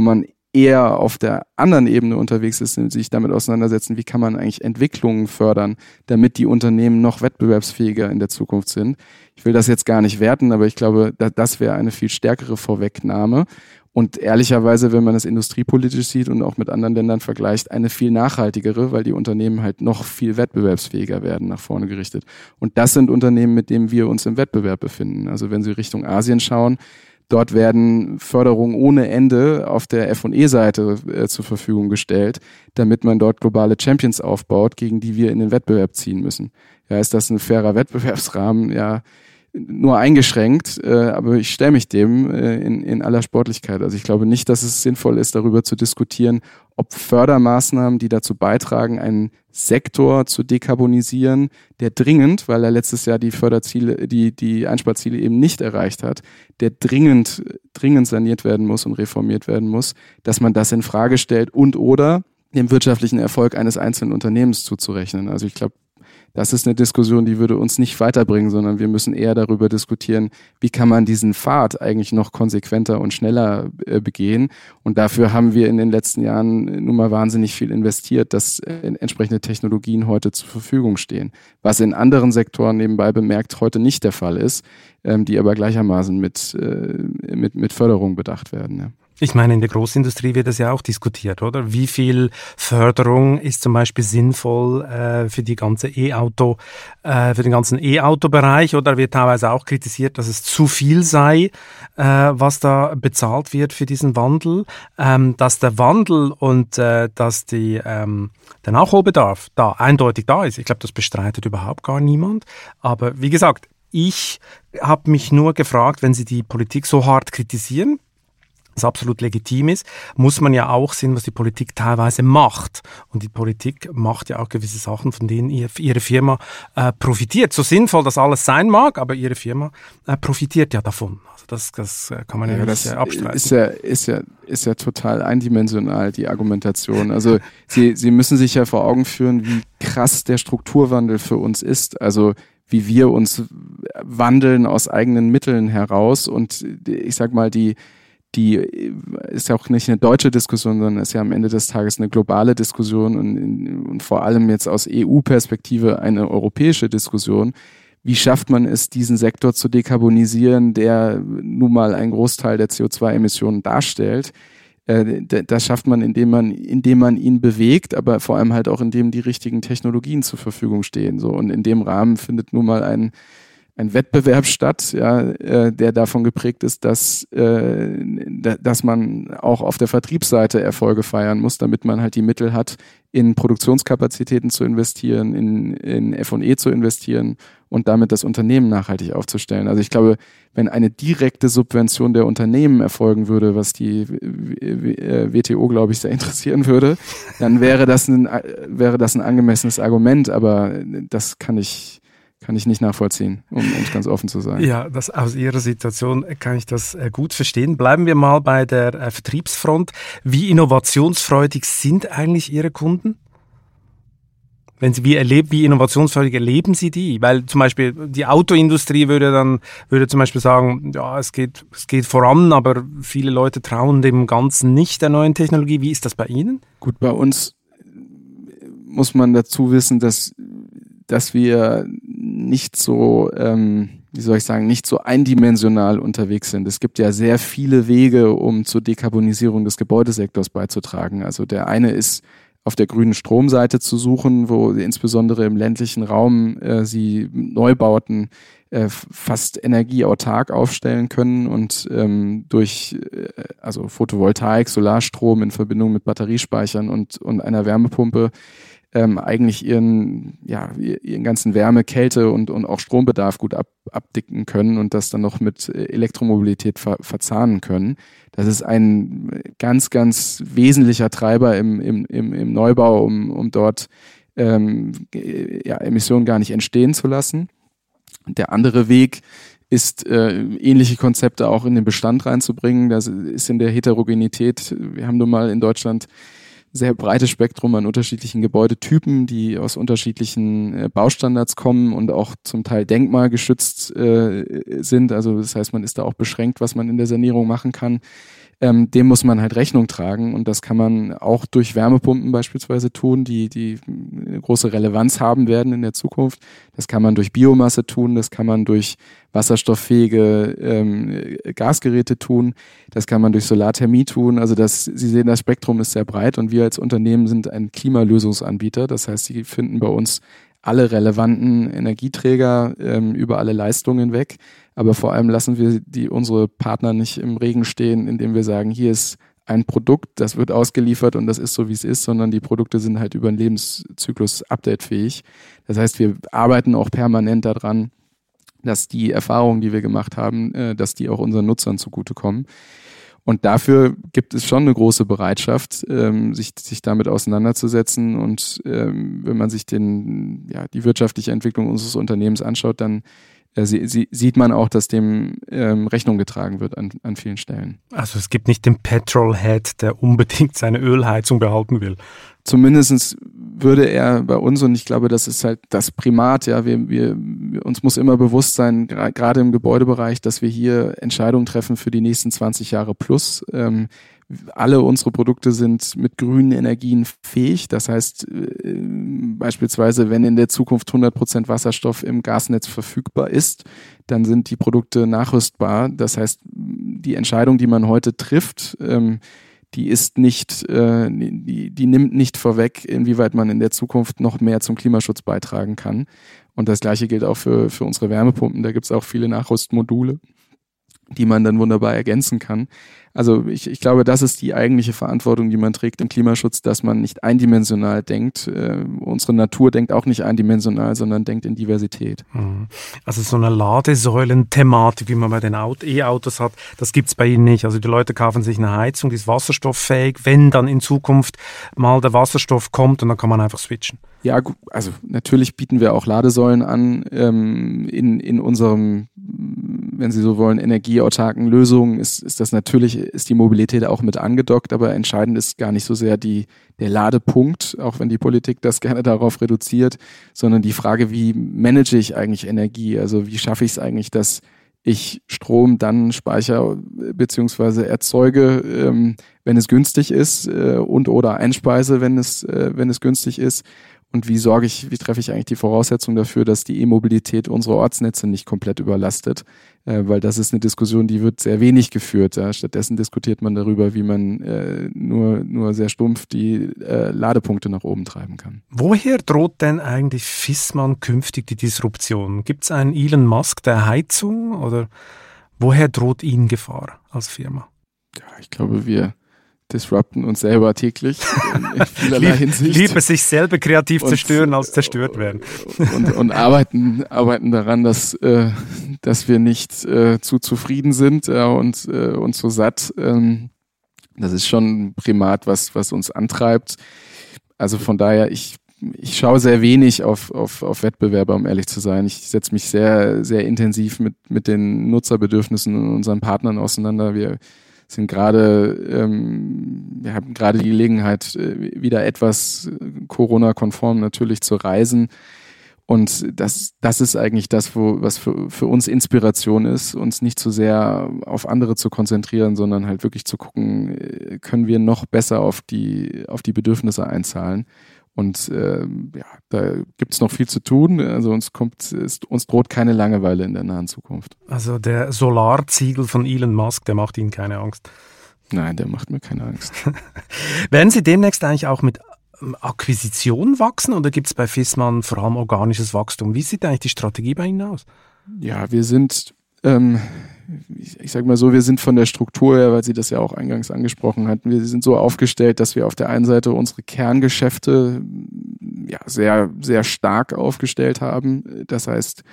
eher auf der anderen Ebene unterwegs ist, sich damit auseinandersetzen, wie kann man eigentlich Entwicklungen fördern, damit die Unternehmen noch wettbewerbsfähiger in der Zukunft sind. Ich will das jetzt gar nicht werten, aber ich glaube, das wäre eine viel stärkere Vorwegnahme und ehrlicherweise, wenn man das industriepolitisch sieht und auch mit anderen Ländern vergleicht, eine viel nachhaltigere, weil die Unternehmen halt noch viel wettbewerbsfähiger werden, nach vorne gerichtet. Und das sind Unternehmen, mit denen wir uns im Wettbewerb befinden. Also wenn Sie Richtung Asien schauen, dort werden Förderungen ohne Ende auf der F und E-Seite äh, zur Verfügung gestellt, damit man dort globale Champions aufbaut, gegen die wir in den Wettbewerb ziehen müssen. Ja, ist das ein fairer Wettbewerbsrahmen? Ja, nur eingeschränkt, äh, aber ich stelle mich dem äh, in, in aller Sportlichkeit. Also ich glaube nicht, dass es sinnvoll ist, darüber zu diskutieren, ob Fördermaßnahmen, die dazu beitragen, einen Sektor zu dekarbonisieren, der dringend, weil er letztes Jahr die Förderziele, die, die Einsparziele eben nicht erreicht hat, der dringend, dringend saniert werden muss und reformiert werden muss, dass man das in Frage stellt und oder dem wirtschaftlichen Erfolg eines einzelnen Unternehmens zuzurechnen. Also ich glaube, das ist eine Diskussion, die würde uns nicht weiterbringen, sondern wir müssen eher darüber diskutieren, wie kann man diesen Pfad eigentlich noch konsequenter und schneller äh, begehen. Und dafür haben wir in den letzten Jahren nun mal wahnsinnig viel investiert, dass äh, entsprechende Technologien heute zur Verfügung stehen. Was in anderen Sektoren nebenbei bemerkt heute nicht der Fall ist, ähm, die aber gleichermaßen mit, äh, mit, mit Förderung bedacht werden. Ja. Ich meine, in der Großindustrie wird das ja auch diskutiert, oder? Wie viel Förderung ist zum Beispiel sinnvoll äh, für die ganze E-Auto, äh, für den ganzen E-Auto-Bereich? Oder wird teilweise auch kritisiert, dass es zu viel sei, äh, was da bezahlt wird für diesen Wandel, ähm, dass der Wandel und äh, dass die ähm, der Nachholbedarf da eindeutig da ist. Ich glaube, das bestreitet überhaupt gar niemand. Aber wie gesagt, ich habe mich nur gefragt, wenn Sie die Politik so hart kritisieren, das absolut legitim ist, muss man ja auch sehen, was die Politik teilweise macht. Und die Politik macht ja auch gewisse Sachen, von denen ihr, ihre Firma äh, profitiert. So sinnvoll das alles sein mag, aber ihre Firma äh, profitiert ja davon. Also das, das kann man ja, ja nicht das abstreiten. Ist ja, ist, ja, ist ja total eindimensional, die Argumentation. Also Sie, Sie müssen sich ja vor Augen führen, wie krass der Strukturwandel für uns ist. Also wie wir uns wandeln aus eigenen Mitteln heraus. Und ich sag mal, die Die ist ja auch nicht eine deutsche Diskussion, sondern ist ja am Ende des Tages eine globale Diskussion und, und vor allem jetzt aus E U-Perspektive eine europäische Diskussion. Wie schafft man es, diesen Sektor zu dekarbonisieren, der nun mal einen Großteil der C O zwei Emissionen darstellt? Das schafft man, indem man, indem man ihn bewegt, aber vor allem halt auch, indem die richtigen Technologien zur Verfügung stehen. So, und in dem Rahmen findet nun mal ein ein Wettbewerb statt, ja, äh, der davon geprägt ist, dass, äh, dass man auch auf der Vertriebsseite Erfolge feiern muss, damit man halt die Mittel hat, in Produktionskapazitäten zu investieren, in, in F und E zu investieren und damit das Unternehmen nachhaltig aufzustellen. Also ich glaube, wenn eine direkte Subvention der Unternehmen erfolgen würde, was die W T O, glaube ich, sehr interessieren würde, dann wäre das ein, wäre das ein angemessenes Argument, aber das kann ich Kann ich nicht nachvollziehen, um es ganz offen zu sagen. Ja, das, aus Ihrer Situation kann ich das äh, gut verstehen. Bleiben wir mal bei der äh, Vertriebsfront. Wie innovationsfreudig sind eigentlich Ihre Kunden? Wenn Sie wie erleben, wie innovationsfreudig erleben Sie die? Weil zum Beispiel die Autoindustrie würde dann würde zum Beispiel sagen, ja, es geht es geht voran, aber viele Leute trauen dem Ganzen nicht der neuen Technologie. Wie ist das bei Ihnen? Gut, bei uns muss man dazu wissen, dass dass wir nicht so, ähm, wie soll ich sagen, nicht so eindimensional unterwegs sind. Es gibt ja sehr viele Wege, um zur Dekarbonisierung des Gebäudesektors beizutragen. Also der eine ist, auf der grünen Stromseite zu suchen, wo insbesondere im ländlichen Raum äh, sie Neubauten äh, fast energieautark aufstellen können und ähm, durch äh, also Photovoltaik, Solarstrom in Verbindung mit Batteriespeichern und, und einer Wärmepumpe Ähm, eigentlich ihren, ja, ihren ganzen Wärme-, Kälte- und, und auch Strombedarf gut ab, abdicken können und das dann noch mit Elektromobilität ver, verzahnen können. Das ist ein ganz, ganz wesentlicher Treiber im, im, im, im Neubau, um, um dort ähm, ja, Emissionen gar nicht entstehen zu lassen. Der andere Weg ist, äh, ähnliche Konzepte auch in den Bestand reinzubringen. Das ist in der Heterogenität. Wir haben nun mal in Deutschland sehr breites Spektrum an unterschiedlichen Gebäudetypen, die aus unterschiedlichen äh, Baustandards kommen und auch zum Teil denkmalgeschützt äh, sind. Also das heißt, man ist da auch beschränkt, was man in der Sanierung machen kann. Ähm, dem muss man halt Rechnung tragen und das kann man auch durch Wärmepumpen beispielsweise tun, die, die eine große Relevanz haben werden in der Zukunft. Das kann man durch Biomasse tun, das kann man durch wasserstofffähige ähm, Gasgeräte tun, das kann man durch Solarthermie tun. Also das, Sie sehen, das Spektrum ist sehr breit und wir als Unternehmen sind ein Klimalösungsanbieter. Das heißt, Sie finden bei uns alle relevanten Energieträger ähm, über alle Leistungen weg. Aber vor allem lassen wir die unsere Partner nicht im Regen stehen, indem wir sagen, hier ist ein Produkt, das wird ausgeliefert und das ist so, wie es ist, sondern die Produkte sind halt über den Lebenszyklus updatefähig. Das heißt, wir arbeiten auch permanent daran, dass die Erfahrungen, die wir gemacht haben, äh, dass die auch unseren Nutzern zugutekommen. Und dafür gibt es schon eine große Bereitschaft, ähm, sich, sich damit auseinanderzusetzen. Und ähm, wenn man sich den, ja, die wirtschaftliche Entwicklung unseres Unternehmens anschaut, dann äh, sie, sie, sieht man auch, dass dem ähm, Rechnung getragen wird an, an vielen Stellen. Also es gibt nicht den Petrolhead, der unbedingt seine Ölheizung behalten will. Zumindest würde er bei uns, und ich glaube, das ist halt das Primat, ja, wir, wir, uns muss immer bewusst sein, gra- gerade im Gebäudebereich, dass wir hier Entscheidungen treffen für die nächsten zwanzig Jahre plus. Ähm, alle unsere Produkte sind mit grünen Energien fähig. Das heißt, äh, beispielsweise, wenn in der Zukunft hundert Prozent Wasserstoff im Gasnetz verfügbar ist, dann sind die Produkte nachrüstbar. Das heißt, die Entscheidung, die man heute trifft, ähm, die ist nicht, äh, die, die nimmt nicht vorweg, inwieweit man in der Zukunft noch mehr zum Klimaschutz beitragen kann. Und das Gleiche gilt auch für, für unsere Wärmepumpen. Da gibt es auch viele Nachrüstmodule, die man dann wunderbar ergänzen kann. Also ich, ich glaube, das ist die eigentliche Verantwortung, die man trägt im Klimaschutz, dass man nicht eindimensional denkt. Äh, unsere Natur denkt auch nicht eindimensional, sondern denkt in Diversität. Also so eine Ladesäulen-Thematik, wie man bei den E-Autos hat, das gibt's bei Ihnen nicht. Also die Leute kaufen sich eine Heizung, die ist wasserstofffähig, wenn dann in Zukunft mal der Wasserstoff kommt und dann kann man einfach switchen. Ja, also natürlich bieten wir auch Ladesäulen an ähm, in, in unserem, wenn Sie so wollen, energieautarken Lösungen ist, ist das natürlich, ist die Mobilität auch mit angedockt, aber entscheidend ist gar nicht so sehr die, der Ladepunkt, auch wenn die Politik das gerne darauf reduziert, sondern die Frage, wie manage ich eigentlich Energie? Also wie schaffe ich es eigentlich, dass ich Strom dann speichere bzw. erzeuge, ähm, wenn es günstig ist äh, und oder einspeise, wenn es, äh, wenn es günstig ist. Und wie sorge ich, wie treffe ich eigentlich die Voraussetzung dafür, dass die E-Mobilität unsere Ortsnetze nicht komplett überlastet? Äh, weil das ist eine Diskussion, die wird sehr wenig geführt. Ja. Stattdessen diskutiert man darüber, wie man äh, nur, nur sehr stumpf die äh, Ladepunkte nach oben treiben kann. Woher droht denn eigentlich Viessmann künftig die Disruption? Gibt es einen Elon Musk der Heizung oder woher droht Ihnen Gefahr als Firma? Ja, ich glaube, wir disrupten uns selber täglich in vielerlei Lieb, Hinsicht. Lieber sich selber kreativ und, zerstören, als zerstört werden. Und, und arbeiten, arbeiten daran, dass, äh, dass wir nicht äh, zu zufrieden sind äh, und, äh, und so satt. Ähm, das ist schon ein Primat, was, was uns antreibt. Also von daher, ich, ich schaue sehr wenig auf, auf, auf Wettbewerber, um ehrlich zu sein. Ich setze mich sehr, sehr intensiv mit, mit den Nutzerbedürfnissen und unseren Partnern auseinander. Wir sind gerade, ähm, wir haben gerade die Gelegenheit, wieder etwas Corona-konform natürlich zu reisen. Und das, das ist eigentlich das, wo, was für, für uns Inspiration ist, uns nicht zu sehr auf andere zu konzentrieren, sondern halt wirklich zu gucken, können wir noch besser auf die, auf die Bedürfnisse einzahlen. Und äh, ja, da gibt es noch viel zu tun. Also uns kommt, ist, uns droht keine Langeweile in der nahen Zukunft. Also der Solarziegel von Elon Musk, der macht Ihnen keine Angst? Nein, der macht mir keine Angst. Werden Sie demnächst eigentlich auch mit Akquisition wachsen oder gibt es bei Viessmann vor allem organisches Wachstum? Wie sieht eigentlich die Strategie bei Ihnen aus? Ja, wir sind, ähm, ich, ich sage mal so, wir sind von der Struktur her, weil Sie das ja auch eingangs angesprochen hatten, wir sind so aufgestellt, dass wir auf der einen Seite unsere Kerngeschäfte ja sehr, sehr stark aufgestellt haben. Das heißt,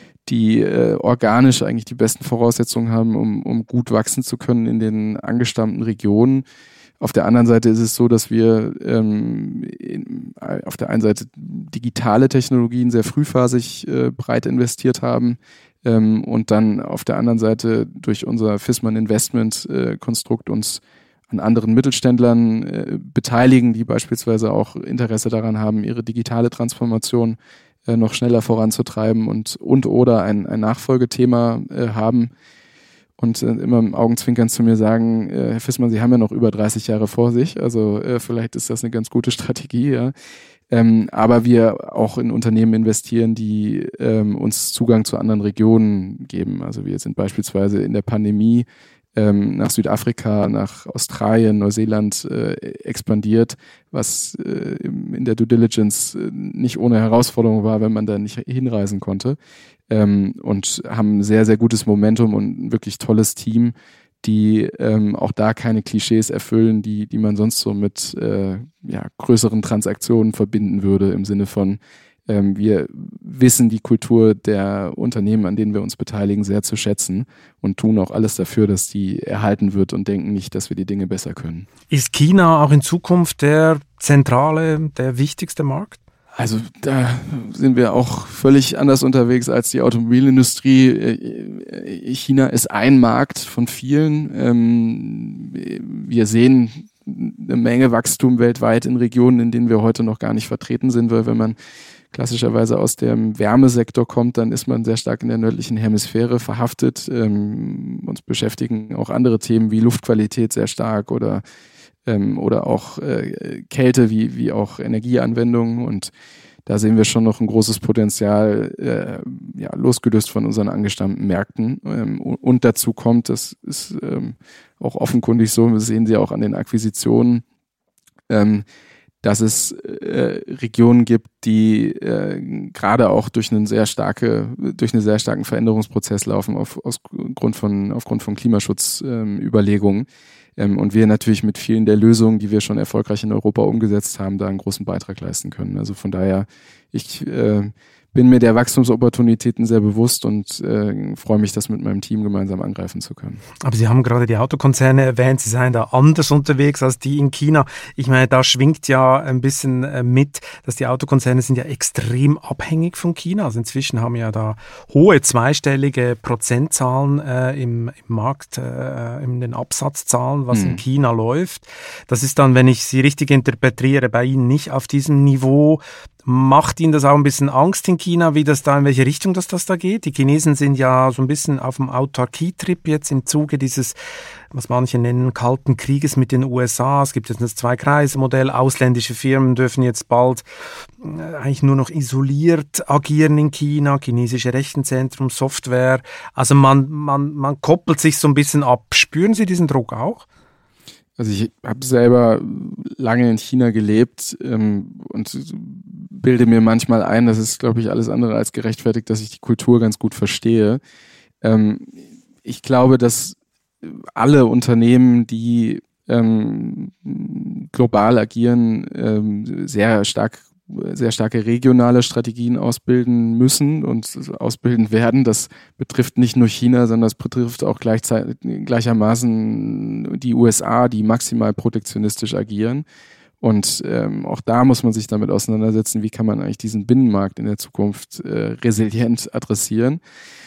die äh, organisch eigentlich die besten Voraussetzungen haben, um, um gut wachsen zu können in den angestammten Regionen. Auf der anderen Seite ist es so, dass wir ähm, in, auf der einen Seite digitale Technologien sehr frühphasig äh, breit investiert haben ähm, und dann auf der anderen Seite durch unser Viessmann Investment äh, Konstrukt uns an anderen Mittelständlern äh, beteiligen, die beispielsweise auch Interesse daran haben, ihre digitale Transformation äh, noch schneller voranzutreiben und und oder ein, ein Nachfolgethema äh, haben und äh, immer im Augenzwinkern zu mir sagen, äh, Herr Fissmann, Sie haben ja noch über dreißig Jahre vor sich, also äh, vielleicht ist das eine ganz gute Strategie, ja. Ähm, aber wir auch in Unternehmen investieren, die ähm, uns Zugang zu anderen Regionen geben. Also wir sind beispielsweise in der Pandemie ähm, nach Südafrika, nach Australien, Neuseeland äh, expandiert, was äh, in der Due Diligence äh, nicht ohne Herausforderung war, wenn man da nicht hinreisen konnte. Ähm, und haben sehr, sehr gutes Momentum und ein wirklich tolles Team, die ähm, auch da keine Klischees erfüllen, die, die man sonst so mit äh, ja, größeren Transaktionen verbinden würde, im Sinne von, ähm, wir wissen die Kultur der Unternehmen, an denen wir uns beteiligen, sehr zu schätzen und tun auch alles dafür, dass die erhalten wird und denken nicht, dass wir die Dinge besser können. Ist China auch in Zukunft der zentrale, der wichtigste Markt? Also da sind wir auch völlig anders unterwegs als die Automobilindustrie. China ist ein Markt von vielen. Wir sehen eine Menge Wachstum weltweit in Regionen, in denen wir heute noch gar nicht vertreten sind, weil wenn man klassischerweise aus dem Wärmesektor kommt, dann ist man sehr stark in der nördlichen Hemisphäre verhaftet. Uns beschäftigen auch andere Themen wie Luftqualität sehr stark oder oder auch äh, Kälte wie, wie auch Energieanwendungen, und da sehen wir schon noch ein großes Potenzial, äh, ja, losgelöst von unseren angestammten Märkten. Ähm, und dazu kommt, das ist ähm, auch offenkundig so, wir sehen sie auch an den Akquisitionen, ähm, dass es äh, Regionen gibt, die äh, gerade auch durch einen sehr starke, durch einen sehr starken Veränderungsprozess laufen auf, aus Grund von, aufgrund von Klimaschutzüberlegungen. Ähm, Ähm, und wir natürlich mit vielen der Lösungen, die wir schon erfolgreich in Europa umgesetzt haben, da einen großen Beitrag leisten können. Also von daher, ich äh, bin mir der Wachstumsopportunitäten sehr bewusst und äh, freue mich, das mit meinem Team gemeinsam angreifen zu können. Aber Sie haben gerade die Autokonzerne erwähnt, Sie seien da anders unterwegs als die in China. Ich meine, da schwingt ja ein bisschen äh, mit, dass die Autokonzerne sind ja extrem abhängig von China. Also inzwischen haben ja da hohe zweistellige Prozentzahlen äh, im, im Markt, äh, in den Absatzzahlen, was hm. in China läuft. Das ist dann, wenn ich Sie richtig interpretiere, bei Ihnen nicht auf diesem Niveau. Macht Ihnen das auch ein bisschen Angst in China, wie das da, in welche Richtung das, das da geht? Die Chinesen sind ja so ein bisschen auf dem Autarkie-Trip jetzt im Zuge dieses, was manche nennen, Kalten Krieges mit den U S A. Es gibt jetzt das Zwei-Kreise-Modell. Ausländische Firmen dürfen jetzt bald eigentlich nur noch isoliert agieren in China. Chinesische Rechenzentrum, Software. Also man, man, man koppelt sich so ein bisschen ab. Spüren Sie diesen Druck auch? Also ich habe selber lange in China gelebt ähm, und bilde mir manchmal ein, das ist, glaube ich, alles andere als gerechtfertigt, dass ich die Kultur ganz gut verstehe. Ähm, ich glaube, dass alle Unternehmen, die ähm, global agieren, ähm, sehr stark sehr starke regionale Strategien ausbilden müssen und ausbilden werden. Das betrifft nicht nur China, sondern das betrifft auch gleichzeitig, gleichermaßen die U S A, die maximal protektionistisch agieren. Und ähm, auch da muss man sich damit auseinandersetzen, wie kann man eigentlich diesen Binnenmarkt in der Zukunft äh, resilient adressieren.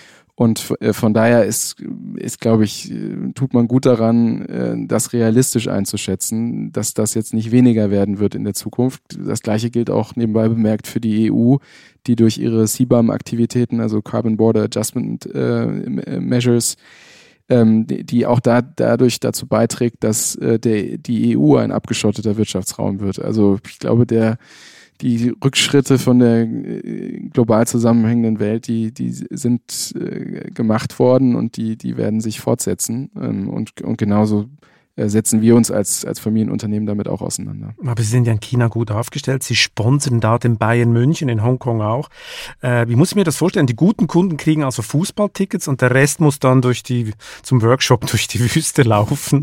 Und äh, von daher ist, ist, glaube ich, tut man gut daran, äh, das realistisch einzuschätzen, dass das jetzt nicht weniger werden wird in der Zukunft. Das Gleiche gilt auch nebenbei bemerkt für die E U, die durch ihre C B A M-Aktivitäten, also Carbon Border Adjustment äh, Measures, ähm, die, die auch da dadurch dazu beiträgt, dass äh, der, die E U ein abgeschotteter Wirtschaftsraum wird. Also ich glaube, der Die Rückschritte von der global zusammenhängenden Welt, die, die sind äh, gemacht worden und die, die werden sich fortsetzen. Ähm, und, und genauso äh, setzen wir uns als, als Familienunternehmen damit auch auseinander. Aber Sie sind ja in China gut aufgestellt. Sie sponsern da den Bayern München, in Hongkong auch. Äh, wie muss ich mir das vorstellen? Die guten Kunden kriegen also Fußballtickets und der Rest muss dann durch die, zum Workshop durch die Wüste laufen.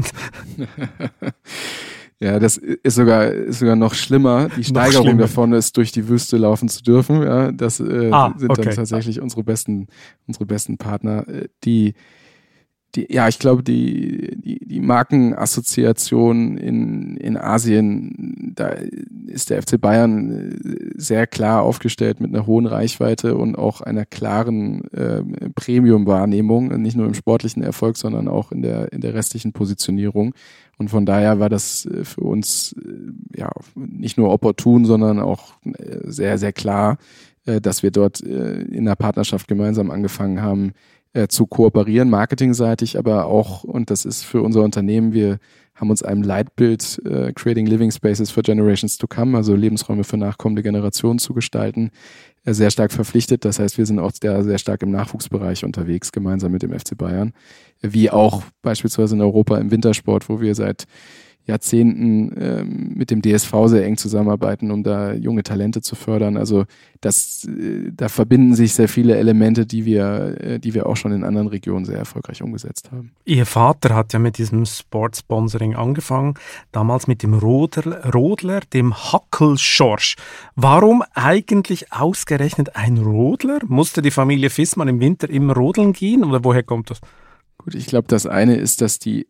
Ja, das ist sogar, ist sogar noch schlimmer. Die Steigerung schlimmer. davon ist, durch die Wüste laufen zu dürfen. Ja, das äh, ah, sind okay. dann tatsächlich unsere besten, unsere besten Partner. Die, Die, ja, ich glaube, die, die, die Markenassoziation in, in Asien, da ist der F C Bayern sehr klar aufgestellt mit einer hohen Reichweite und auch einer klaren äh, Premium-Wahrnehmung, nicht nur im sportlichen Erfolg, sondern auch in der, in der restlichen Positionierung. Und von daher war das für uns ja nicht nur opportun, sondern auch sehr, sehr klar, dass wir dort in der Partnerschaft gemeinsam angefangen haben, zu kooperieren, marketingseitig, aber auch, und das ist für unser Unternehmen, wir haben uns einem Leitbild uh, Creating Living Spaces for Generations to Come, also Lebensräume für nachkommende Generationen zu gestalten, uh, sehr stark verpflichtet. Das heißt, wir sind auch sehr, sehr stark im Nachwuchsbereich unterwegs, gemeinsam mit dem F C Bayern, wie auch beispielsweise in Europa im Wintersport, wo wir seit Jahrzehnten ähm, mit dem D S V sehr eng zusammenarbeiten, um da junge Talente zu fördern. Also das, äh, da verbinden sich sehr viele Elemente, die wir, äh, die wir auch schon in anderen Regionen sehr erfolgreich umgesetzt haben. Ihr Vater hat ja mit diesem Sportsponsoring angefangen, damals mit dem Rodler, Rodler, dem Hackelschorsch. Warum eigentlich ausgerechnet ein Rodler? Musste die Familie Viessmann im Winter immer rodeln gehen oder woher kommt das? Gut, ich glaube, das eine ist, dass die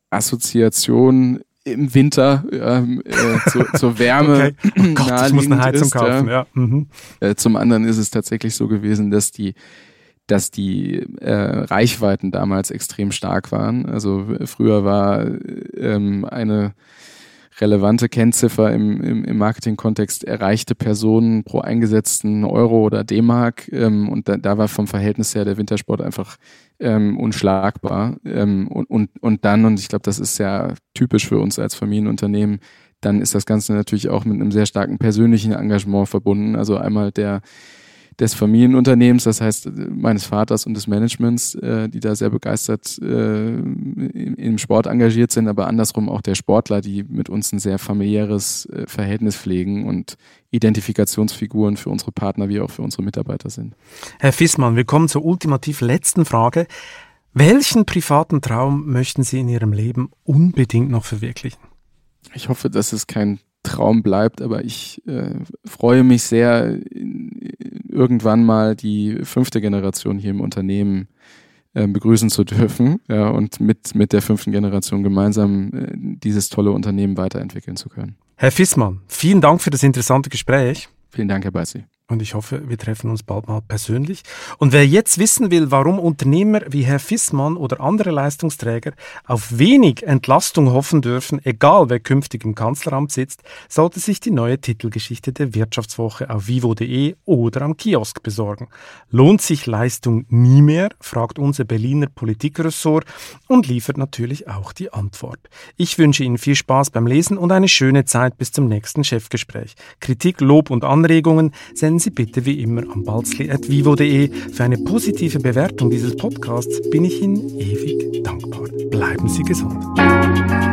Assoziation im Winter ähm, äh, zu, zur Wärme okay. Oh Gott, ich muss eine Heizung ist, kaufen. Ja. Ja. Mhm. Äh, zum anderen ist es tatsächlich so gewesen, dass die, dass die äh, Reichweiten damals extrem stark waren. Also früher war ähm, eine relevante Kennziffer im, im, im Marketing-Kontext erreichte Personen pro eingesetzten Euro oder D-Mark ähm, und da, da war vom Verhältnis her der Wintersport einfach ähm, unschlagbar ähm, und, und, und dann, und ich glaube, das ist sehr typisch für uns als Familienunternehmen, dann ist das Ganze natürlich auch mit einem sehr starken persönlichen Engagement verbunden, also einmal der des Familienunternehmens, das heißt meines Vaters und des Managements, äh, die da sehr begeistert äh, im, im Sport engagiert sind, aber andersrum auch der Sportler, die mit uns ein sehr familiäres äh, Verhältnis pflegen und Identifikationsfiguren für unsere Partner wie auch für unsere Mitarbeiter sind. Herr Viessmann, wir kommen zur ultimativ letzten Frage. Welchen privaten Traum möchten Sie in Ihrem Leben unbedingt noch verwirklichen? Ich hoffe, dass es kein Traum bleibt, aber ich äh, freue mich sehr, irgendwann mal die fünfte Generation hier im Unternehmen äh, begrüßen zu dürfen, ja, und mit, mit der fünften Generation gemeinsam äh, dieses tolle Unternehmen weiterentwickeln zu können. Herr Viessmann, vielen Dank für das interessante Gespräch. Vielen Dank, Herr Balzi. Und ich hoffe, wir treffen uns bald mal persönlich. Und wer jetzt wissen will, warum Unternehmer wie Herr Viessmann oder andere Leistungsträger auf wenig Entlastung hoffen dürfen, egal wer künftig im Kanzleramt sitzt, sollte sich die neue Titelgeschichte der Wirtschaftswoche auf vivo punkt de oder am Kiosk besorgen. Lohnt sich Leistung nie mehr? Fragt unser Berliner Politikressort und liefert natürlich auch die Antwort. Ich wünsche Ihnen viel Spaß beim Lesen und eine schöne Zeit bis zum nächsten Chefgespräch. Kritik, Lob und Anregungen senden Sie bitte wie immer an balzli at vivo punkt de. Für eine positive Bewertung dieses Podcasts bin ich Ihnen ewig dankbar. Bleiben Sie gesund.